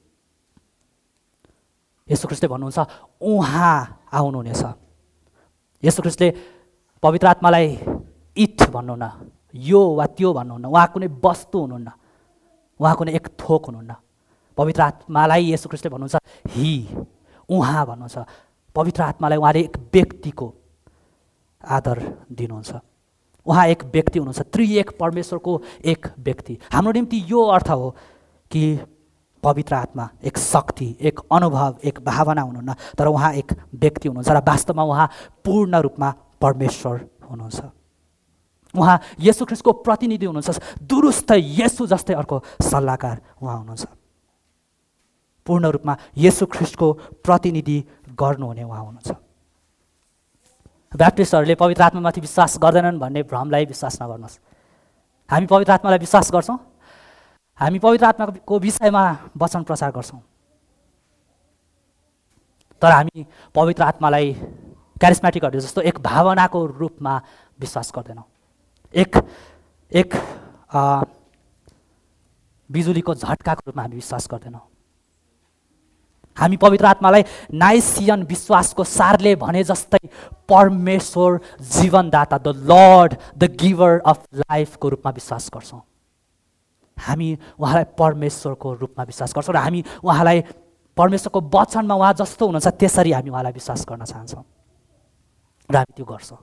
A: येशू ख्रीष्टले भन्नुहुन्छ उहाँ आउनुहुनेछ। येशू ख्रीष्टले पवित्र आत्मालाई इट भन्नुहुन्न, यो वा त्यो भन्नुहुन्न, उहाँ कुनै वस्तु हुनुहुन्न, उहाँ कुनै एक थोक हुनुहुन्न। पवित्र आत्मालाई येशू ख्रीष्टले भन्नुहुन्छ हि, उहाँ भन्नुहुन्छ। पवित्र आत्मालाई उहाँले एक व्यक्तिको आदर दिनुहुन्छ। उहाँ एक व्यक्ति हुनुहुन्छ, त्रिएक परमेश्वरको एक व्यक्ति। हाम्रो निम्ति यो अर्थ हो कि पवित्र आत्मा एक शक्ति, एक अनुभव, एक भावना हुनुहुन्न, तर उहाँ एक व्यक्ति हुनुहुन्छ र वास्तवमा उहाँ पूर्ण रूपमा परमेश्वर हुनुहुन्छ। उहाँ येशू ख्रीष्टको प्रतिनिधि हुनुहुन्छ। दुरुस्त येशू जस्तै अर्को सल्लाहकार उहाँ हुनुहुन्छ। पूर्ण रूपमा येशू ख्रीष्टको प्रतिनिधि गर्नुहुने उहाँ हुनुहुन्छ। ब्याप्टिस्टहरूले पवित्र आत्मामाथि विश्वास गर्दैनन् भन्ने भ्रमलाई विश्वास नगर्नुहोस्। हामी पवित्र आत्मालाई विश्वास गर्छौँ। हामी पवित्र आत्माको विषयमा वचन प्रचार गर्छौँ, तर हामी पवित्र आत्मालाई क्यारिस्मेटिकहरू जस्तो एक भावनाको रूपमा विश्वास गर्दैनौँ। एक एक बिजुलीको झट्काको रूपमा हामी विश्वास गर्दैनौँ। हामी पवित्र आत्मालाई नाइसियन विश्वासको सारले भने जस्तै परमेश्वर जीवनदाता, the Lord, the giver of लाइफको रूपमा विश्वास गर्छौँ। हामी उहाँलाई परमेश्वरको रूपमा विश्वास गर्छौँ र हामी उहाँलाई परमेश्वरको वचनमा उहाँ जस्तो हुनुहुन्छ त्यसरी हामी उहाँलाई विश्वास गर्न चाहन्छौँ र हामी त्यो गर्छौँ।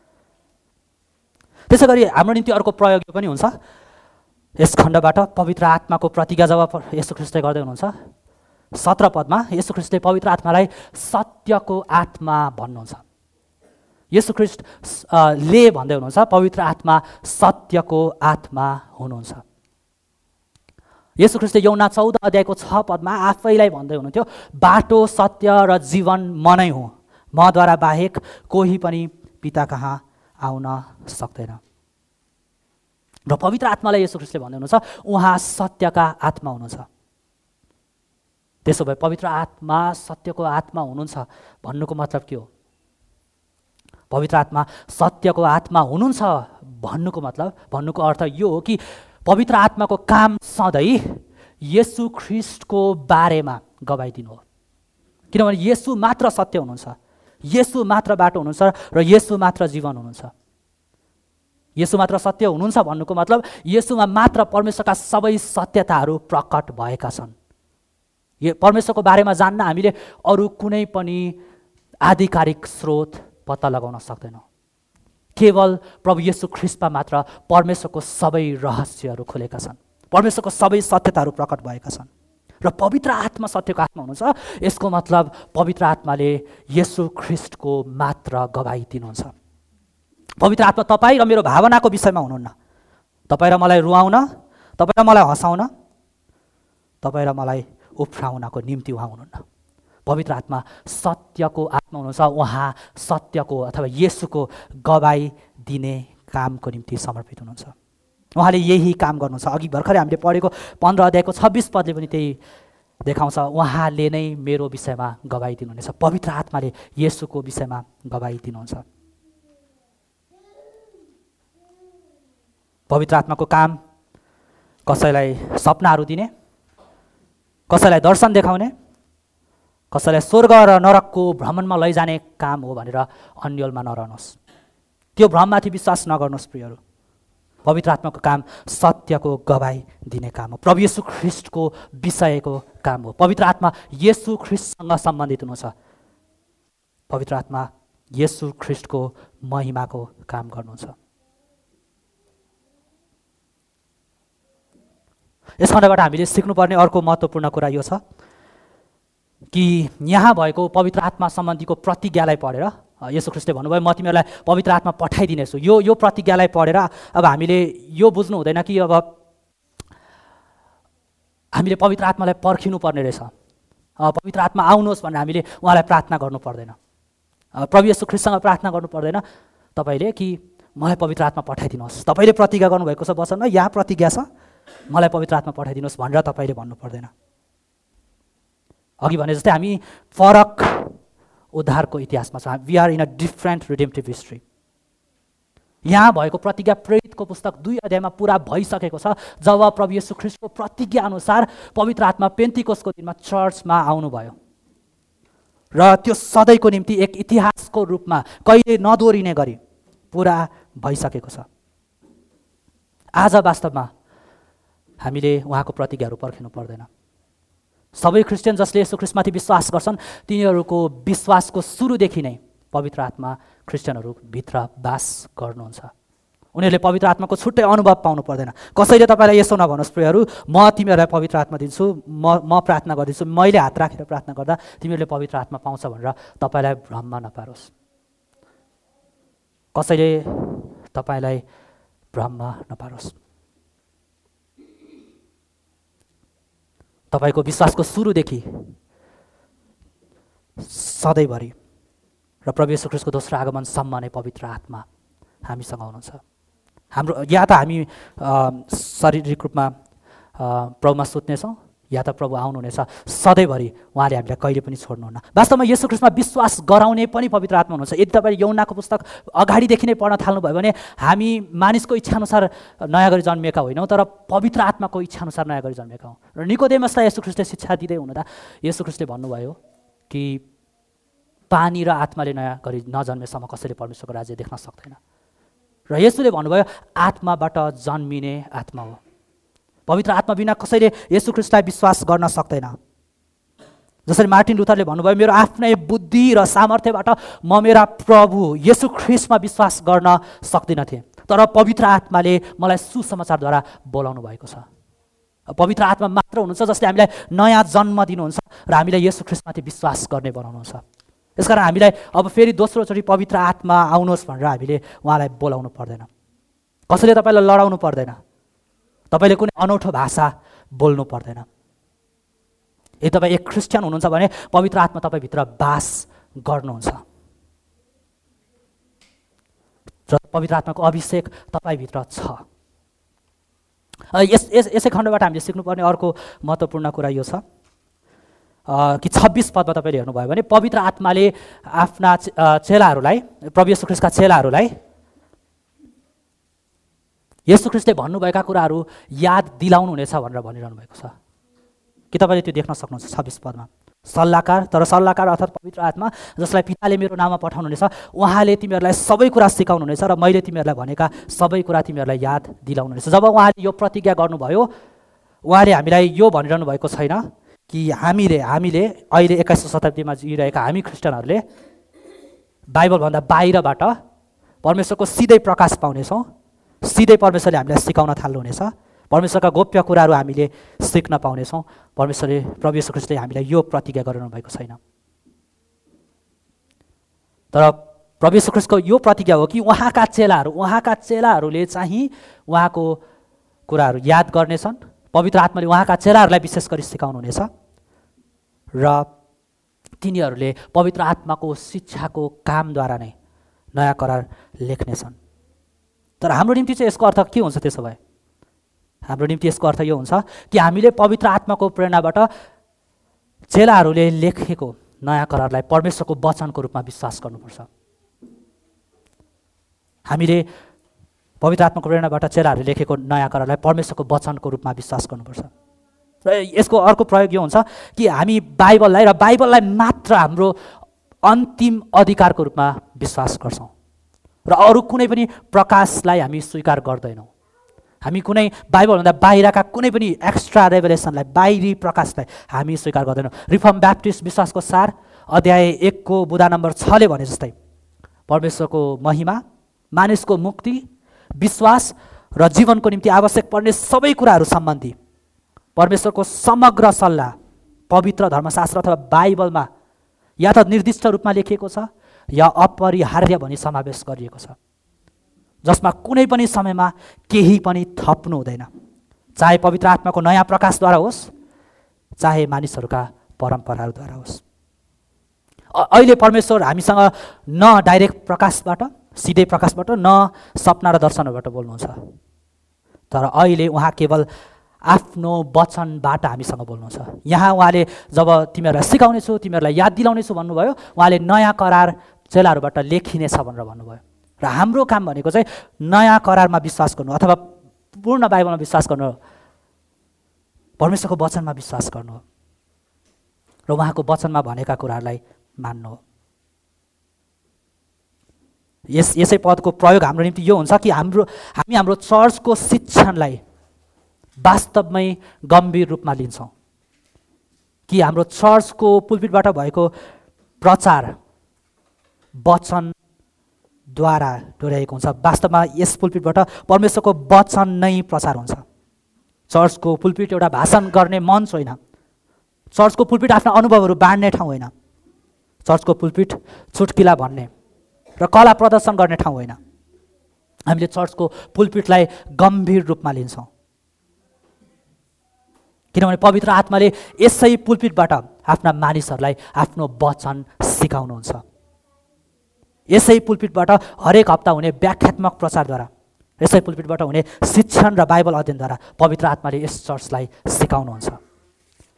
A: त्यसै गरी हाम्रो निम्ति अर्को प्रयोग पनि हुन्छ यस खण्डबाट। पवित्र आत्माको प्रतिज्ञा जब येशू ख्रीष्टले गर्दै हुनुहुन्छ, सत्र पदमा येशू ख्रीष्टले पवित्र आत्मालाई सत्यको आत्मा भन्नुहुन्छ। येशू ख्रीष्ट ले भन्दै हुनुहुन्छ पवित्र आत्मा सत्यको आत्मा हुनुहुन्छ। येशू ख्रीष्टले यूहन्ना चौध अध्यायको छ पदमा आफैलाई भन्दै हुनुहुन्थ्यो, बाटो सत्य र जीवन म नै हुँ, मद्वारा बाहेक कोही पनि पिता कहाँ आउन सक्दैन। र पवित्र आत्मालाई येशू ख्रीष्टले भन्दै हुनुहुन्छ उहाँ सत्यका आत्मा हुनुहुन्छ। त्यसो भए पवित्र आत्मा सत्यको आत्मा हुनुहुन्छ भन्नुको मतलब के हो? पवित्र आत्मा सत्यको आत्मा हुनुहुन्छ भन्नुको मतलब, भन्नुको अर्थ यो हो कि पवित्र आत्माको काम सधैँ येशू ख्रीष्टको बारेमा गवाई दिनु हो। किनभने येशू मात्र सत्य हुनुहुन्छ, येशू मात्र बाटो हुनुहुन्छ र येशू मात्र जीवन हुनुहुन्छ। येशू मात्र सत्य हुनुहुन्छ भन्नुको मतलब येशूमा मात्र परमेश्वरका सबै सत्यताहरू प्रकट भएका छन्। यो परमेश्वरको बारेमा जान्न हामीले अरू कुनै पनि आधिकारिक स्रोत पत्ता लगाउन सक्दैनौँ। केवल प्रभु येशू ख्रीष्टमा मात्र परमेश्वरको सबै रहस्यहरू खुलेका छन्, परमेश्वरको सबै सत्यताहरू प्रकट भएका छन्। र पवित्र आत्मा सत्यको आत्मा हुनुहुन्छ यसको मतलब पवित्र आत्माले येशू ख्रीष्टको मात्र गवाई दिनुहुन्छ। पवित्र आत्मा तपाईँ र मेरो भावनाको विषयमा हुनुहुन्न, तपाईँ र मलाई रुवाउन, तपाईँ र मलाई हँसाउन, तपाईँ र मलाई उफ्राउनको निम्ति उहाँ हुनुहुन्न। पवित्र आत्मा सत्यको आत्मा हुनुहुन्छ, उहाँ सत्यको अथवा येशूको गवाई दिने कामको निम्ति समर्पित हुनुहुन्छ। उहाँले यही काम गर्नुहुन्छ। अघि भर्खरै हामीले पढेको पन्ध्र अध्यायको छब्बिस पदले पनि त्यही देखाउँछ, उहाँले नै मेरो विषयमा गवाई दिनुहुनेछ। पवित्र आत्माले येशूको विषयमा गवाई दिनुहुन्छ। पवित्र आत्माको काम कसैलाई सपनाहरू दिने, कसैलाई दर्शन देखाउने, कसैलाई स्वर्ग र नरकको भ्रमणमा लैजाने काम हो भनेर अन्यलमा नरहनुहोस्, त्यो भ्रममाथि विश्वास नगर्नुहोस् प्रियहरू। पवित्र आत्माको काम सत्यको गवाई दिने काम हो, प्रभु येशू ख्रीष्टको विषयको काम हो। पवित्र आत्मा येशू ख्रीष्टसँग सम्बन्धित हुनुहुन्छ। पवित्र आत्मा येशू ख्रीष्टको महिमाको काम गर्नुहुन्छ। यस खण्डबाट हामीले सिक्नुपर्ने अर्को महत्त्वपूर्ण कुरा यो छ कि यहाँ भएको पवित्र आत्मा सम्बन्धीको प्रतिज्ञालाई पढेर येशू ख्रीष्टले भन्नुभयो म तिमीहरूलाई पवित्र आत्मा पठाइदिनेछु, यो यो प्रतिज्ञालाई पढेर अब हामीले यो बुझ्नु हुँदैन कि अब हामीले पवित्र आत्मालाई पर्खिनु पर्ने रहेछ, पवित्र आत्मा आउनुहोस् भनेर हामीले उहाँलाई प्रार्थना गर्नु पर्दैन, प्रभु येशू ख्रीष्टसँग प्रार्थना गर्नु पर्दैन तपाईँले कि मलाई पवित्र आत्मा पठाइदिनुहोस्। तपाईँले प्रतिज्ञा गर्नुभएको छ वचनमा, यहाँ प्रतिज्ञा छ मलाई पवित्र आत्मा पठाइदिनुहोस् भनेर तपाईँले भन्नु पर्दैन। अघि भने जस्तै हामी फरक उद्धारको इतिहासमा छौँ, we are in a different redemptive history. यहाँ भएको प्रतिज्ञा प्रेरितको पुस्तक दुई अध्यायमा पुरा भइसकेको छ, जब प्रभु येशू ख्रीष्टको प्रतिज्ञा अनुसार पवित्र आत्मा पेन्तिकोसको दिनमा चर्चमा आउनुभयो र त्यो सधैँको निम्ति एक इतिहासको रूपमा कहिले नदोरिने गरी पुरा भइसकेको छ। आज वास्तवमा हामीले उहाँको प्रतिज्ञाहरू पर्खिनु पर्दैन। सबै क्रिस्चियन जसले येशू ख्रीष्टमाथि विश्वास गर्छन् तिनीहरूको विश्वासको सुरुदेखि नै पवित्र आत्मा क्रिस्चियनहरू भित्र बास गर्नुहुन्छ। उनीहरूले पवित्र आत्माको छुट्टै अनुभव पाउनु पर्दैन। कसैले तपाईँलाई यसो नभन्नुहोस् प्रियहरू म तिमीहरूलाई पवित्र आत्मा दिन्छु, म म प्रार्थना गर्दैछु, मैले हात राखेर प्रार्थना गर्दा तिमीहरूले पवित्र आत्मा पाउँछ भनेर तपाईँलाई भ्रममा नपारोस्। कसैले तपाईँलाई भ्रममा नपारोस्। तपाईँको विश्वासको सुरुदेखि सधैँभरि र प्रभु येशू ख्रीष्टको दोस्रो आगमनसम्म नै पवित्र आत्मा हामीसँग हुनुहुन्छ। हाम्रो या त हामी शारीरिक रूपमा प्रभुमा सुत्नेछौँ या त प्रभु आउनुहुनेछ सधैँभरि, उहाँले हामीलाई कहिले पनि छोड्नुहुन्न। वास्तवमा येशू ख्रीष्टमा विश्वास गराउने पनि पवित्र आत्मा हुनुहुन्छ। यदि तपाईँ यूहन्नाको पुस्तक अगाडिदेखि नै पढ्न थाल्नुभयो भने हामी मानिसको इच्छाअनुसार नयाँ गरी जन्मिएका होइनौँ, तर पवित्र आत्माको इच्छाअनुसार नयाँ गरी जन्मिएका हौँ। र निकोदेमसलाई येशू ख्रीष्टले शिक्षा दिँदै हुनुहुँदा येशू ख्रीष्टले भन्नुभयो कि पानी र आत्माले नयाँ गरी नजन्मेसम्म कसैले परमेश्वरको राज्य देख्न सक्दैन। र येशूले भन्नुभयो आत्माबाट जन्मिने आत्मा हो। पवित्र आत्मा बिना कसैले येशू ख्रीष्टलाई विश्वास गर्न सक्दैन। जसरी मार्टिन लुथरले भन्नुभयो, मेरो आफ्नै बुद्धि र सामर्थ्यबाट म मेरा प्रभु येशू ख्रीष्टमा विश्वास गर्न सक्दिनँ थिएँ, तर पवित्र आत्माले मलाई सुसमाचारद्वारा बोलाउनु भएको छ। पवित्र आत्मा मात्र हुनुहुन्छ जसले हामीलाई नयाँ जन्म दिनुहुन्छ र हामीलाई येशू ख्रीष्टमाथि विश्वास गर्ने बनाउनुहुन्छ। यसकारण हामीलाई अब फेरि दोस्रोचोटि पवित्र आत्मा आउनुहोस् भनेर हामीले उहाँलाई बोलाउनु पर्दैन। कसैले तपाईँलाई लडाउनु पर्दैन, तपाईँले कुनै अनौठो भाषा बोल्नु पर्दैन। यदि तपाईँ एक क्रिस्चियन हुनुहुन्छ भने पवित्र आत्मा तपाईँभित्र बास गर्नुहुन्छ र पवित्र आत्माको अभिषेक तपाईँभित्र छ। यस यस यसै खण्डबाट हामीले सिक्नुपर्ने अर्को महत्त्वपूर्ण कुरा यो छ कि छब्बिस पदमा तपाईँले हेर्नुभयो भने पवित्र आत्माले आफ्ना चेलाहरूलाई, प्रभु येशू ख्रीष्टका चेलाहरूलाई येशू ख्रीष्टले भन्नुभएका कुराहरू याद दिलाउनु हुनेछ भनेर भनिरहनु भएको छ। कि तपाईँले त्यो देख्न सक्नुहुन्छ छब्बिस पदमा, सल्लाहकार, तर सल्लाहकार अर्थात् पवित्र आत्मा जसलाई पिताले मेरो नाममा पठाउनुहुनेछ, उहाँले तिमीहरूलाई सबै कुरा सिकाउनुहुनेछ र मैले तिमीहरूलाई भनेका सबै कुरा तिमीहरूलाई याद दिलाउनुहुनेछ। जब उहाँले यो प्रतिज्ञा गर्नुभयो, उहाँले हामीलाई यो भनिरहनु भएको छैन कि हामीले हामीले अहिले एक्काइसौँ शताब्दीमा जिइरहेका हामी क्रिस्चियनहरूले बाइबलभन्दा बाहिरबाट परमेश्वरको सिधै प्रकाश पाउनेछौँ, सिधै परमेश्वरले हामीलाई सिकाउन थाल्नुहुनेछ, परमेश्वरका गोप्य कुराहरू हामीले सिक्न पाउनेछौँ। परमेश्वरले, प्रभु येशू ख्रीष्टले हामीलाई यो प्रतिज्ञा गरिरहनु भएको छैन। तर प्रभु येशू ख्रीष्टको यो प्रतिज्ञा हो कि उहाँका चेलाहरू उहाँका चेलाहरूले चाहिँ उहाँको कुराहरू याद गर्नेछन्। पवित्र आत्माले उहाँका चेलाहरूलाई विशेष गरी सिकाउनुहुनेछ र तिनीहरूले पवित्र आत्माको शिक्षाको कामद्वारा नै नयाँ करार लेख्नेछन्। तर हाम्रो निम्ति चाहिँ यसको अर्थ के हुन्छ? त्यसो भए हाम्रो निम्ति यसको अर्थ यो हुन्छ कि हामीले पवित्र आत्माको प्रेरणाबाट चेलाहरूले लेखेको नयाँ करारलाई परमेश्वरको वचनको रूपमा विश्वास गर्नुपर्छ। हामीले पवित्र आत्माको प्रेरणाबाट चेलाहरूले लेखेको नयाँ करारलाई परमेश्वरको वचनको रूपमा विश्वास गर्नुपर्छ। र यसको अर्को प्रयोग यो हुन्छ कि हामी बाइबललाई र बाइबललाई मात्र हाम्रो अन्तिम अधिकारको रूपमा विश्वास गर्छौँ र अरू कुनै पनि प्रकाशलाई हामी स्वीकार गर्दैनौँ। हामी कुनै बाइबलभन्दा बाहिरका कुनै पनि एक्स्ट्रा रेभेलेसनलाई, बाहिरी प्रकाशलाई हामी स्वीकार गर्दैनौँ। रिफर्म ब्याप्टिस्ट विश्वासको सार अध्याय एकको बुँदा नम्बर छले भने जस्तै परमेश्वरको महिमा, मानिसको मुक्ति, विश्वास र जीवनको निम्ति आवश्यक पर्ने सबै कुराहरू सम्बन्धी परमेश्वरको समग्र सल्लाह पवित्र धर्मशास्त्र अथवा बाइबलमा या त निर्दिष्ट रूपमा लेखिएको छ या अपरिहार्य भनी समावेश गरिएको छ, जसमा कुनै पनि समयमा केही पनि थप्नु हुँदैन, चाहे पवित्र आत्माको नयाँ प्रकाशद्वारा होस् चाहे मानिसहरूका परम्पराहरूद्वारा होस्। अहिले परमेश्वर हामीसँग न डाइरेक्ट प्रकाशबाट, सिधै प्रकाशबाट, न सपना र दर्शनबाट बोल्नुहुन्छ, तर अहिले उहाँ केवल आफ्नो वचनबाट हामीसँग बोल्नुहुन्छ। यहाँ उहाँले जब तिमीहरूलाई सिकाउनेछु, तिमीहरूलाई याद दिलाउनेछु भन्नुभयो, उहाँले नयाँ करार चेलाहरूबाट लेखिनेछ भनेर भन्नुभयो। र हाम्रो काम भनेको चाहिँ नयाँ करारमा विश्वास गर्नु अथवा पूर्ण बाइबलमा विश्वास गर्नु, परमेश्वरको वचनमा विश्वास गर्नु र उहाँको वचनमा भनेका कुराहरूलाई मान्नु। यस यसै पदको प्रयोग हाम्रो निम्ति यो हुन्छ कि हाम्रो हामी हाम्रो चर्चको शिक्षणलाई वास्तवमै गम्भीर रूपमा लिन्छौँ, कि हाम्रो चर्चको पुलपिटबाट भएको प्रचार वचनद्वारा डोर्याएको हुन्छ। वास्तवमा यस पुलपिटबाट परमेश्वरको वचन नै प्रचार हुन्छ। चर्चको पुलपिट एउटा भाषण गर्ने मञ्च होइन, चर्चको पुलपिट आफ्ना अनुभवहरू बाँड्ने ठाउँ होइन, चर्चको पुलपिट चुटकिला भन्ने र कला प्रदर्शन गर्ने ठाउँ होइन। हामीले चर्चको पुलपिटलाई गम्भीर रूपमा लिन्छौँ, किनभने पवित्र आत्माले यसै पुलपिटबाट आफ्ना मानिसहरूलाई आफ्नो वचन सिकाउनुहुन्छ। यसै पुलपिटबाट हरेक हप्ता हुने व्याख्यात्मक प्रचारद्वारा, यसै पुलपिटबाट हुने शिक्षण र बाइबल अध्ययनद्वारा पवित्र आत्माले यस चर्चलाई सिकाउनुहुन्छ।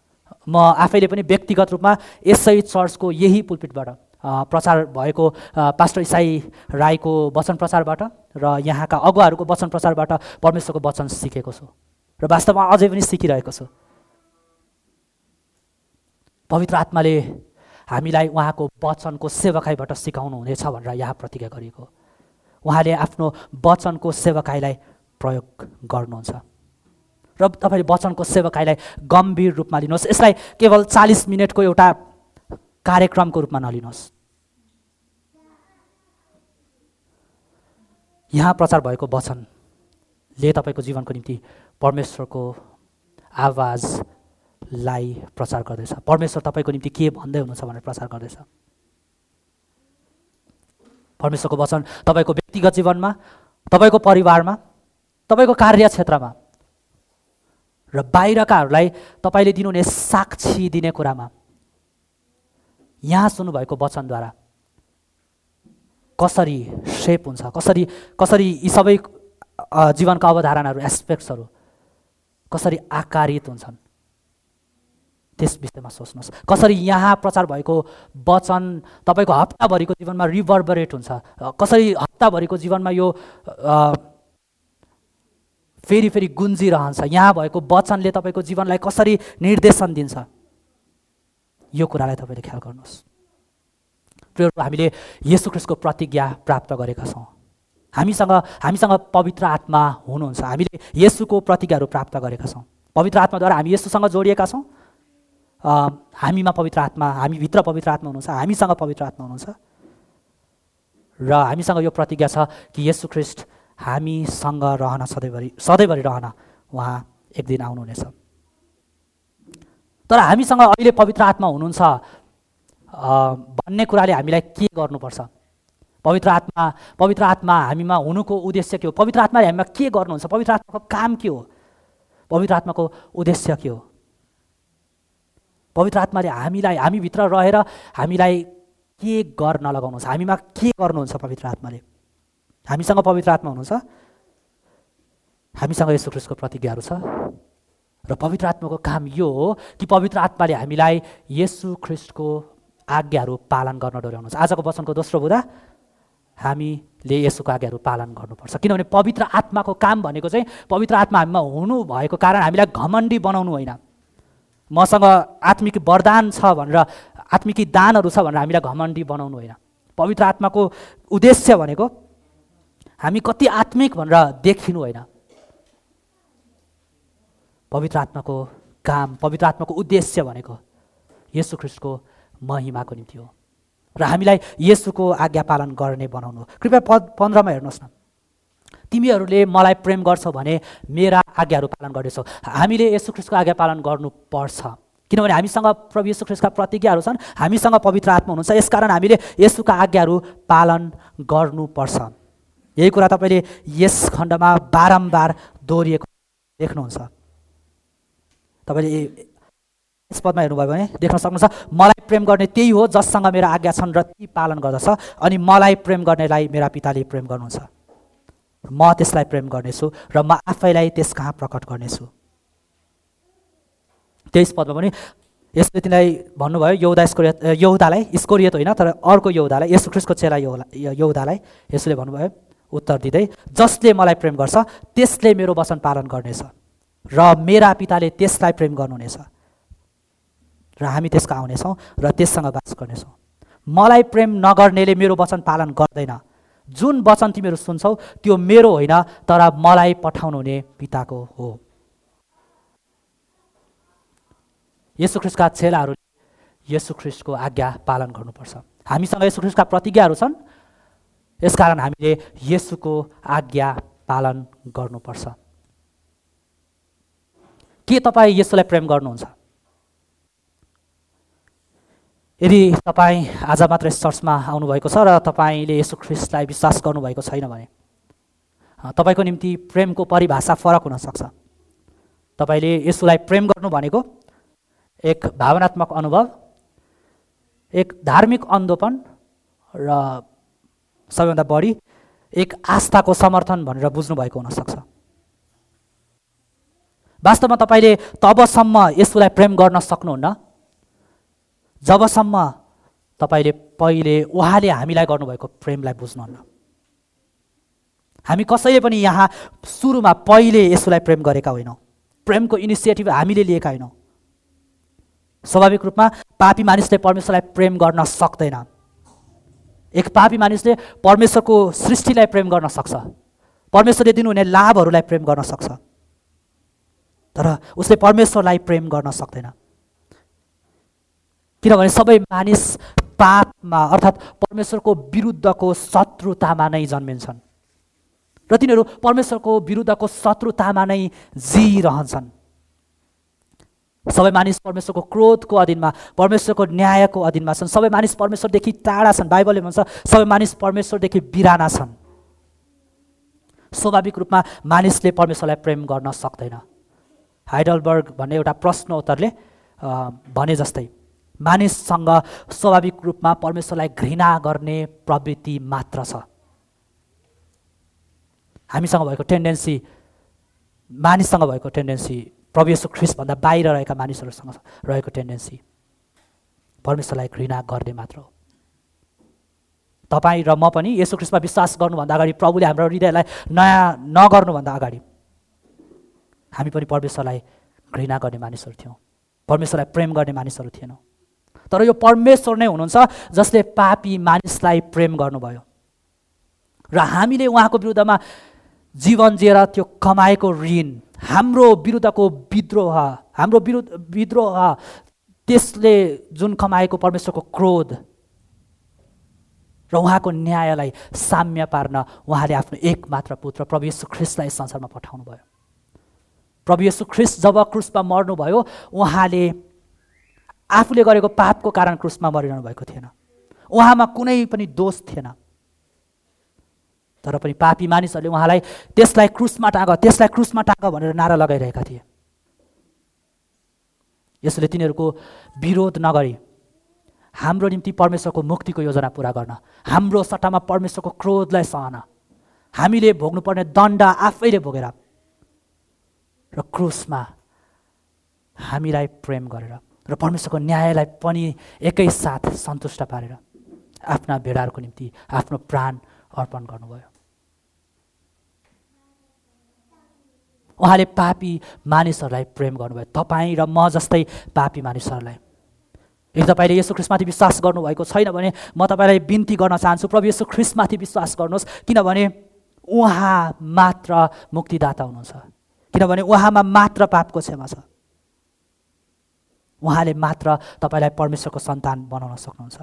A: म आफैले पनि व्यक्तिगत रूपमा यसै चर्चको यही पुल्पिटबाट प्रचार भएको पास्टर इसाई राईको वचन प्रचारबाट र यहाँका अगुवाहरूको वचन प्रचारबाट परमेश्वरको वचन सिकेको छु र वास्तवमा अझै पनि सिकिरहेको छु। पवित्र आत्माले हामीलाई उहाँको वचनको सेवकाईबाट सिकाउनु हुनेछ भनेर यहाँ प्रतिज्ञा गरिएको। उहाँले आफ्नो वचनको सेवकाईलाई प्रयोग गर्नुहुन्छ र तपाईँले वचनको सेवकाईलाई गम्भीर रूपमा लिनुहोस्। यसलाई केवल चालिस मिनटको एउटा कार्यक्रमको रूपमा नलिनुहोस्। यहाँ प्रचार भएको वचनले तपाईँको जीवनको निम्ति परमेश्वरको आवाजलाई प्रचार गर्दैछ। परमेश्वर तपाईँको निम्ति के भन्दै हुनुहुन्छ भनेर प्रचार गर्दैछ। परमेश्वरको वचन तपाईँको व्यक्तिगत जीवनमा, तपाईँको परिवारमा, तपाईँको कार्यक्षेत्रमा र बाहिरकाहरूलाई तपाईँले दिनुहुने साक्षी दिने कुरामा यहाँ सुन्नुभएको वचनद्वारा कसरी सेप हुन्छ, कसरी कसरी यी सबै जीवनका अवधारणाहरू, एस्पेक्ट्सहरू कसरी आकारित हुन्छन्, त्यस विषयमा सोच्नुहोस्। कसरी यहाँ प्रचार भएको वचन तपाईँको हप्ताभरिको जीवनमा रिभर्बरेट हुन्छ, कसरी हप्ताभरिको जीवनमा यो फेरि फेरि गुन्जिरहन्छ, यहाँ भएको वचनले तपाईँको जीवनलाई कसरी निर्देशन दिन्छ, यो कुरालाई तपाईँले ख्याल गर्नुहोस्। प्रियहरू, हामीले येशू ख्रीष्टको प्रतिज्ञा प्राप्त गरेका छौँ। हामीसँग हामीसँग पवित्र आत्मा हुनुहुन्छ। हामीले येशूको प्रतिज्ञाहरू प्राप्त गरेका छौँ। पवित्र आत्माद्वारा हामी येशूसँग जोडिएका छौँ। हामीमा पवित्र आत्मा, हामीभित्र पवित्र आत्मा हुनुहुन्छ, हामीसँग पवित्र आत्मा हुनुहुन्छ र हामीसँग यो प्रतिज्ञा छ कि येशू ख्रीष्ट हामीसँग रहन सधैँभरि सधैँभरि रहन उहाँ एक दिन आउनुहुनेछ। तर हामीसँग अहिले पवित्र आत्मा हुनुहुन्छ भन्ने कुराले हामीलाई के गर्नुपर्छ? पवित्र आत्मा पवित्र आत्मा हामीमा हुनुको उद्देश्य के हो? पवित्र आत्माले हामीमा के गर्नुहुन्छ? पवित्र आत्माको काम के हो? पवित्र आत्माको उद्देश्य के हो? पवित्र आत्माले हामीलाई, हामीभित्र रहेर हामीलाई के गर्न लगाउनुहुन्छ? हामीमा के गर्नुहुन्छ पवित्र आत्माले? हामीसँग पवित्र आत्मा हुनुहुन्छ, हामीसँग येशू ख्रीष्टको प्रतिज्ञाहरू छ र पवित्र आत्माको काम यो हो कि पवित्र आत्माले हामीलाई येशू ख्रीष्टको आज्ञाहरू पालन गर्न डोर्याउनुहुन्छ। आजको वचनको दोस्रो बुँदा हामीले येशूको आज्ञाहरू पालन गर्नुपर्छ, किनभने पवित्र आत्माको काम भनेको चाहिँ पवित्र आत्मा हामीमा हुनु भएको कारण हामीलाई घमण्डी बनाउनु होइन। मसँग आत्मिक वरदान छ भनेर, आत्मिकी दानहरू छ भनेर हामीलाई घमण्डी बनाउनु होइन। पवित्र आत्माको उद्देश्य भनेको हामी कति आत्मिक भनेर देखिनु होइन। पवित्र आत्माको काम, पवित्र आत्माको उद्देश्य भनेको येशू ख्रीष्टको महिमाको निम्ति हो र हामीलाई येशूको आज्ञा पालन गर्ने बनाउनु। कृपया पद पन्ध्रमा हेर्नुहोस् न। तिमीहरूले मलाई प्रेम गर्छौ भने मेरा आज्ञाहरू पालन गर्नेछौ। हामीले येशू ख्रीष्टको आज्ञा पालन गर्नुपर्छ, किनभने हामीसँग प्रभु येशू ख्रीष्टका प्रतिज्ञाहरू छन्, हामीसँग पवित्र आत्मा हुनुहुन्छ। यसकारण हामीले येशूका आज्ञाहरू पालन गर्नुपर्छ। यही कुरा तपाईँले यस खण्डमा बारम्बार दोहोरिएको देख्नुहुन्छ। तपाईँले यस पदमा हेर्नुभयो भने देख्न सक्नुहुन्छ, मलाई प्रेम गर्ने त्यही हो जससँग मेरा आज्ञा छन् र ती पालन गर्दछ, अनि मलाई प्रेम गर्नेलाई मेरा पिताले प्रेम गर्नुहुन्छ। म त्यसलाई प्रेम गर्नेछु र म आफैलाई त्यस कहाँ प्रकट गर्नेछु। तेइस पदमा पनि यसले तिनीलाई भन्नुभयो, यहुदा इस्करियत यहुदालाई इस्करियत होइन तर अर्को यहुदालाई, येशू ख्रीष्टको चेला यहुदालाई यसले भन्नुभयो उत्तर दिँदै, जसले मलाई प्रेम गर्छ त्यसले मेरो वचन पालन गर्नेछ र मेरा पिताले त्यसलाई प्रेम गर्नुहुनेछ र हामी त्यसको आउनेछौँ र त्यससँग बास गर्नेछौँ। मलाई प्रेम नगर्नेले मेरो वचन पालन गर्दैन। जुन वचन तिमीहरू सुन्छौ त्यो मेरो होइन तर मलाई पठाउनु हुने पिताको हो। येशू ख्रीष्टका चेलाहरूले येशू ख्रीष्टको आज्ञा पालन गर्नुपर्छ। हामीसँग येशू ख्रीष्टका प्रतिज्ञाहरू छन्, यसकारण हामीले येशूको आज्ञा पालन गर्नुपर्छ। के तपाईँ येशूलाई प्रेम गर्नुहुन्छ? यदि तपाईँ आज मात्र यस चर्चमा आउनुभएको छ र तपाईँले येशू ख्रीष्टलाई विश्वास गर्नुभएको छैन भने तपाईँको निम्ति प्रेमको परिभाषा फरक हुनसक्छ। तपाईँले येशूलाई प्रेम गर्नु भनेको एक भावनात्मक अनुभव, एक धार्मिक अन्धोपन र सबैभन्दा बढी एक आस्थाको समर्थन भनेर बुझ्नुभएको हुनसक्छ। वास्तवमा तपाईँले तबसम्म यसुलाई प्रेम गर्न सक्नुहुन्न जबसम्म तपाईँले पहिले उहाँले हामीलाई गर्नुभएको प्रेमलाई बुझ्नुहुन्न। हामी कसैले पनि यहाँ सुरुमा पहिले यसुलाई प्रेम गरेका होइनौँ। प्रेमको इनिसिएटिभ हामीले लिएका होइनौँ। स्वाभाविक रूपमा पापी मानिसले परमेश्वरलाई प्रेम गर्न सक्दैन। एक पापी मानिसले परमेश्वरको सृष्टिलाई प्रेम गर्न सक्छ, परमेश्वरले दिनुहुने लाभहरूलाई प्रेम गर्न सक्छ, तर उसले परमेश्वरलाई प्रेम गर्न सक्दैन। किनभने सबै मानिस पापमा अर्थात् परमेश्वरको विरुद्धको शत्रुतामा नै जन्मिन्छन् र तिनीहरू परमेश्वरको विरुद्धको शत्रुतामा नै जिइरहन्छन्। सबै मानिस परमेश्वरको क्रोधको अधीनमा, परमेश्वरको न्यायको अधीनमा छन्। सबै मानिस परमेश्वरदेखि टाढा छन्। बाइबलले भन्छ सबै मानिस परमेश्वरदेखि बिराना छन्। स्वाभाविक रूपमा मानिसले परमेश्वरलाई प्रेम गर्न सक्दैन। हाइडलबर्ग भन्ने एउटा प्रश्नोत्तरले भने जस्तै मानिससँग स्वाभाविक रूपमा परमेश्वरलाई घृणा गर्ने प्रवृत्ति मात्र छ। हामीसँग भएको टेन्डेन्सी, मानिससँग भएको टेन्डेन्सी प्रभु येशू ख्रीष्टभन्दा बाहिर रहेका मानिसहरूसँग रहेको टेन्डेन्सी परमेश्वरलाई घृणा गर्ने मात्र हो। तपाईँ र म पनि येशू ख्रीष्टमा विश्वास गर्नुभन्दा अगाडि, प्रभुले हाम्रो हृदयलाई नयाँ नगर्नुभन्दा अगाडि हामी पनि परमेश्वरलाई घृणा गर्ने मानिसहरू थियौँ, परमेश्वरलाई प्रेम गर्ने मानिसहरू थिएनौँ। तर यो परमेश्वर नै हुनुहुन्छ जसले पापी मानिसलाई प्रेम गर्नुभयो र हामीले उहाँको विरुद्धमा जीवन जिएर त्यो कमाएको ऋण, हाम्रो विरुद्धको विद्रोह, हाम्रो विरुद्ध विद्रोह त्यसले जुन कमाएको परमेश्वरको क्रोध र उहाँको न्यायलाई साम्य पार्न उहाँले आफ्नो एकमात्र पुत्र प्रभु येशू ख्रीष्टलाई संसारमा पठाउनु भयो। प्रभु येशू ख्रीष्ट जब क्रुसमा मर्नुभयो, उहाँले आफूले गरेको पापको कारण क्रुसमा मरिरहनु भएको थिएन। उहाँमा कुनै पनि दोष थिएन, तर पनि पापी मानिसहरूले उहाँलाई त्यसलाई क्रुसमा टाँग, त्यसलाई क्रुसमा टाँग भनेर नारा लगाइरहेका थिए। यसले तिनीहरूको विरोध नगरी हाम्रो निम्ति परमेश्वरको मुक्तिको योजना पुरा गर्न, हाम्रो सट्टामा परमेश्वरको क्रोधलाई सहन, हामीले भोग्नुपर्ने दण्ड आफैले भोगेर र क्रुसमा हामीलाई प्रेम गरेर र परमेश्वरको न्यायलाई पनि एकैसाथ सन्तुष्ट पारेर आफ्ना भेडाहरूको निम्ति आफ्नो प्राण अर्पण गर्नुभयो। उहाँले पापी मानिसहरूलाई प्रेम गर्नुभयो, तपाईँ र म जस्तै पापी मानिसहरूलाई। यदि तपाईँले येशू ख्रीष्टमाथि विश्वास गर्नुभएको छैन भने म तपाईँलाई बिन्ती गर्न चाहन्छु, प्रभु येशू ख्रीष्टमाथि विश्वास गर्नुहोस्, किनभने उहाँ मात्र मुक्तिदाता हुनुहुन्छ, किनभने उहाँमा मात्र पापको क्षमा छ। उहाँले मात्र तपाईँलाई परमेश्वरको सन्तान बनाउन सक्नुहुन्छ।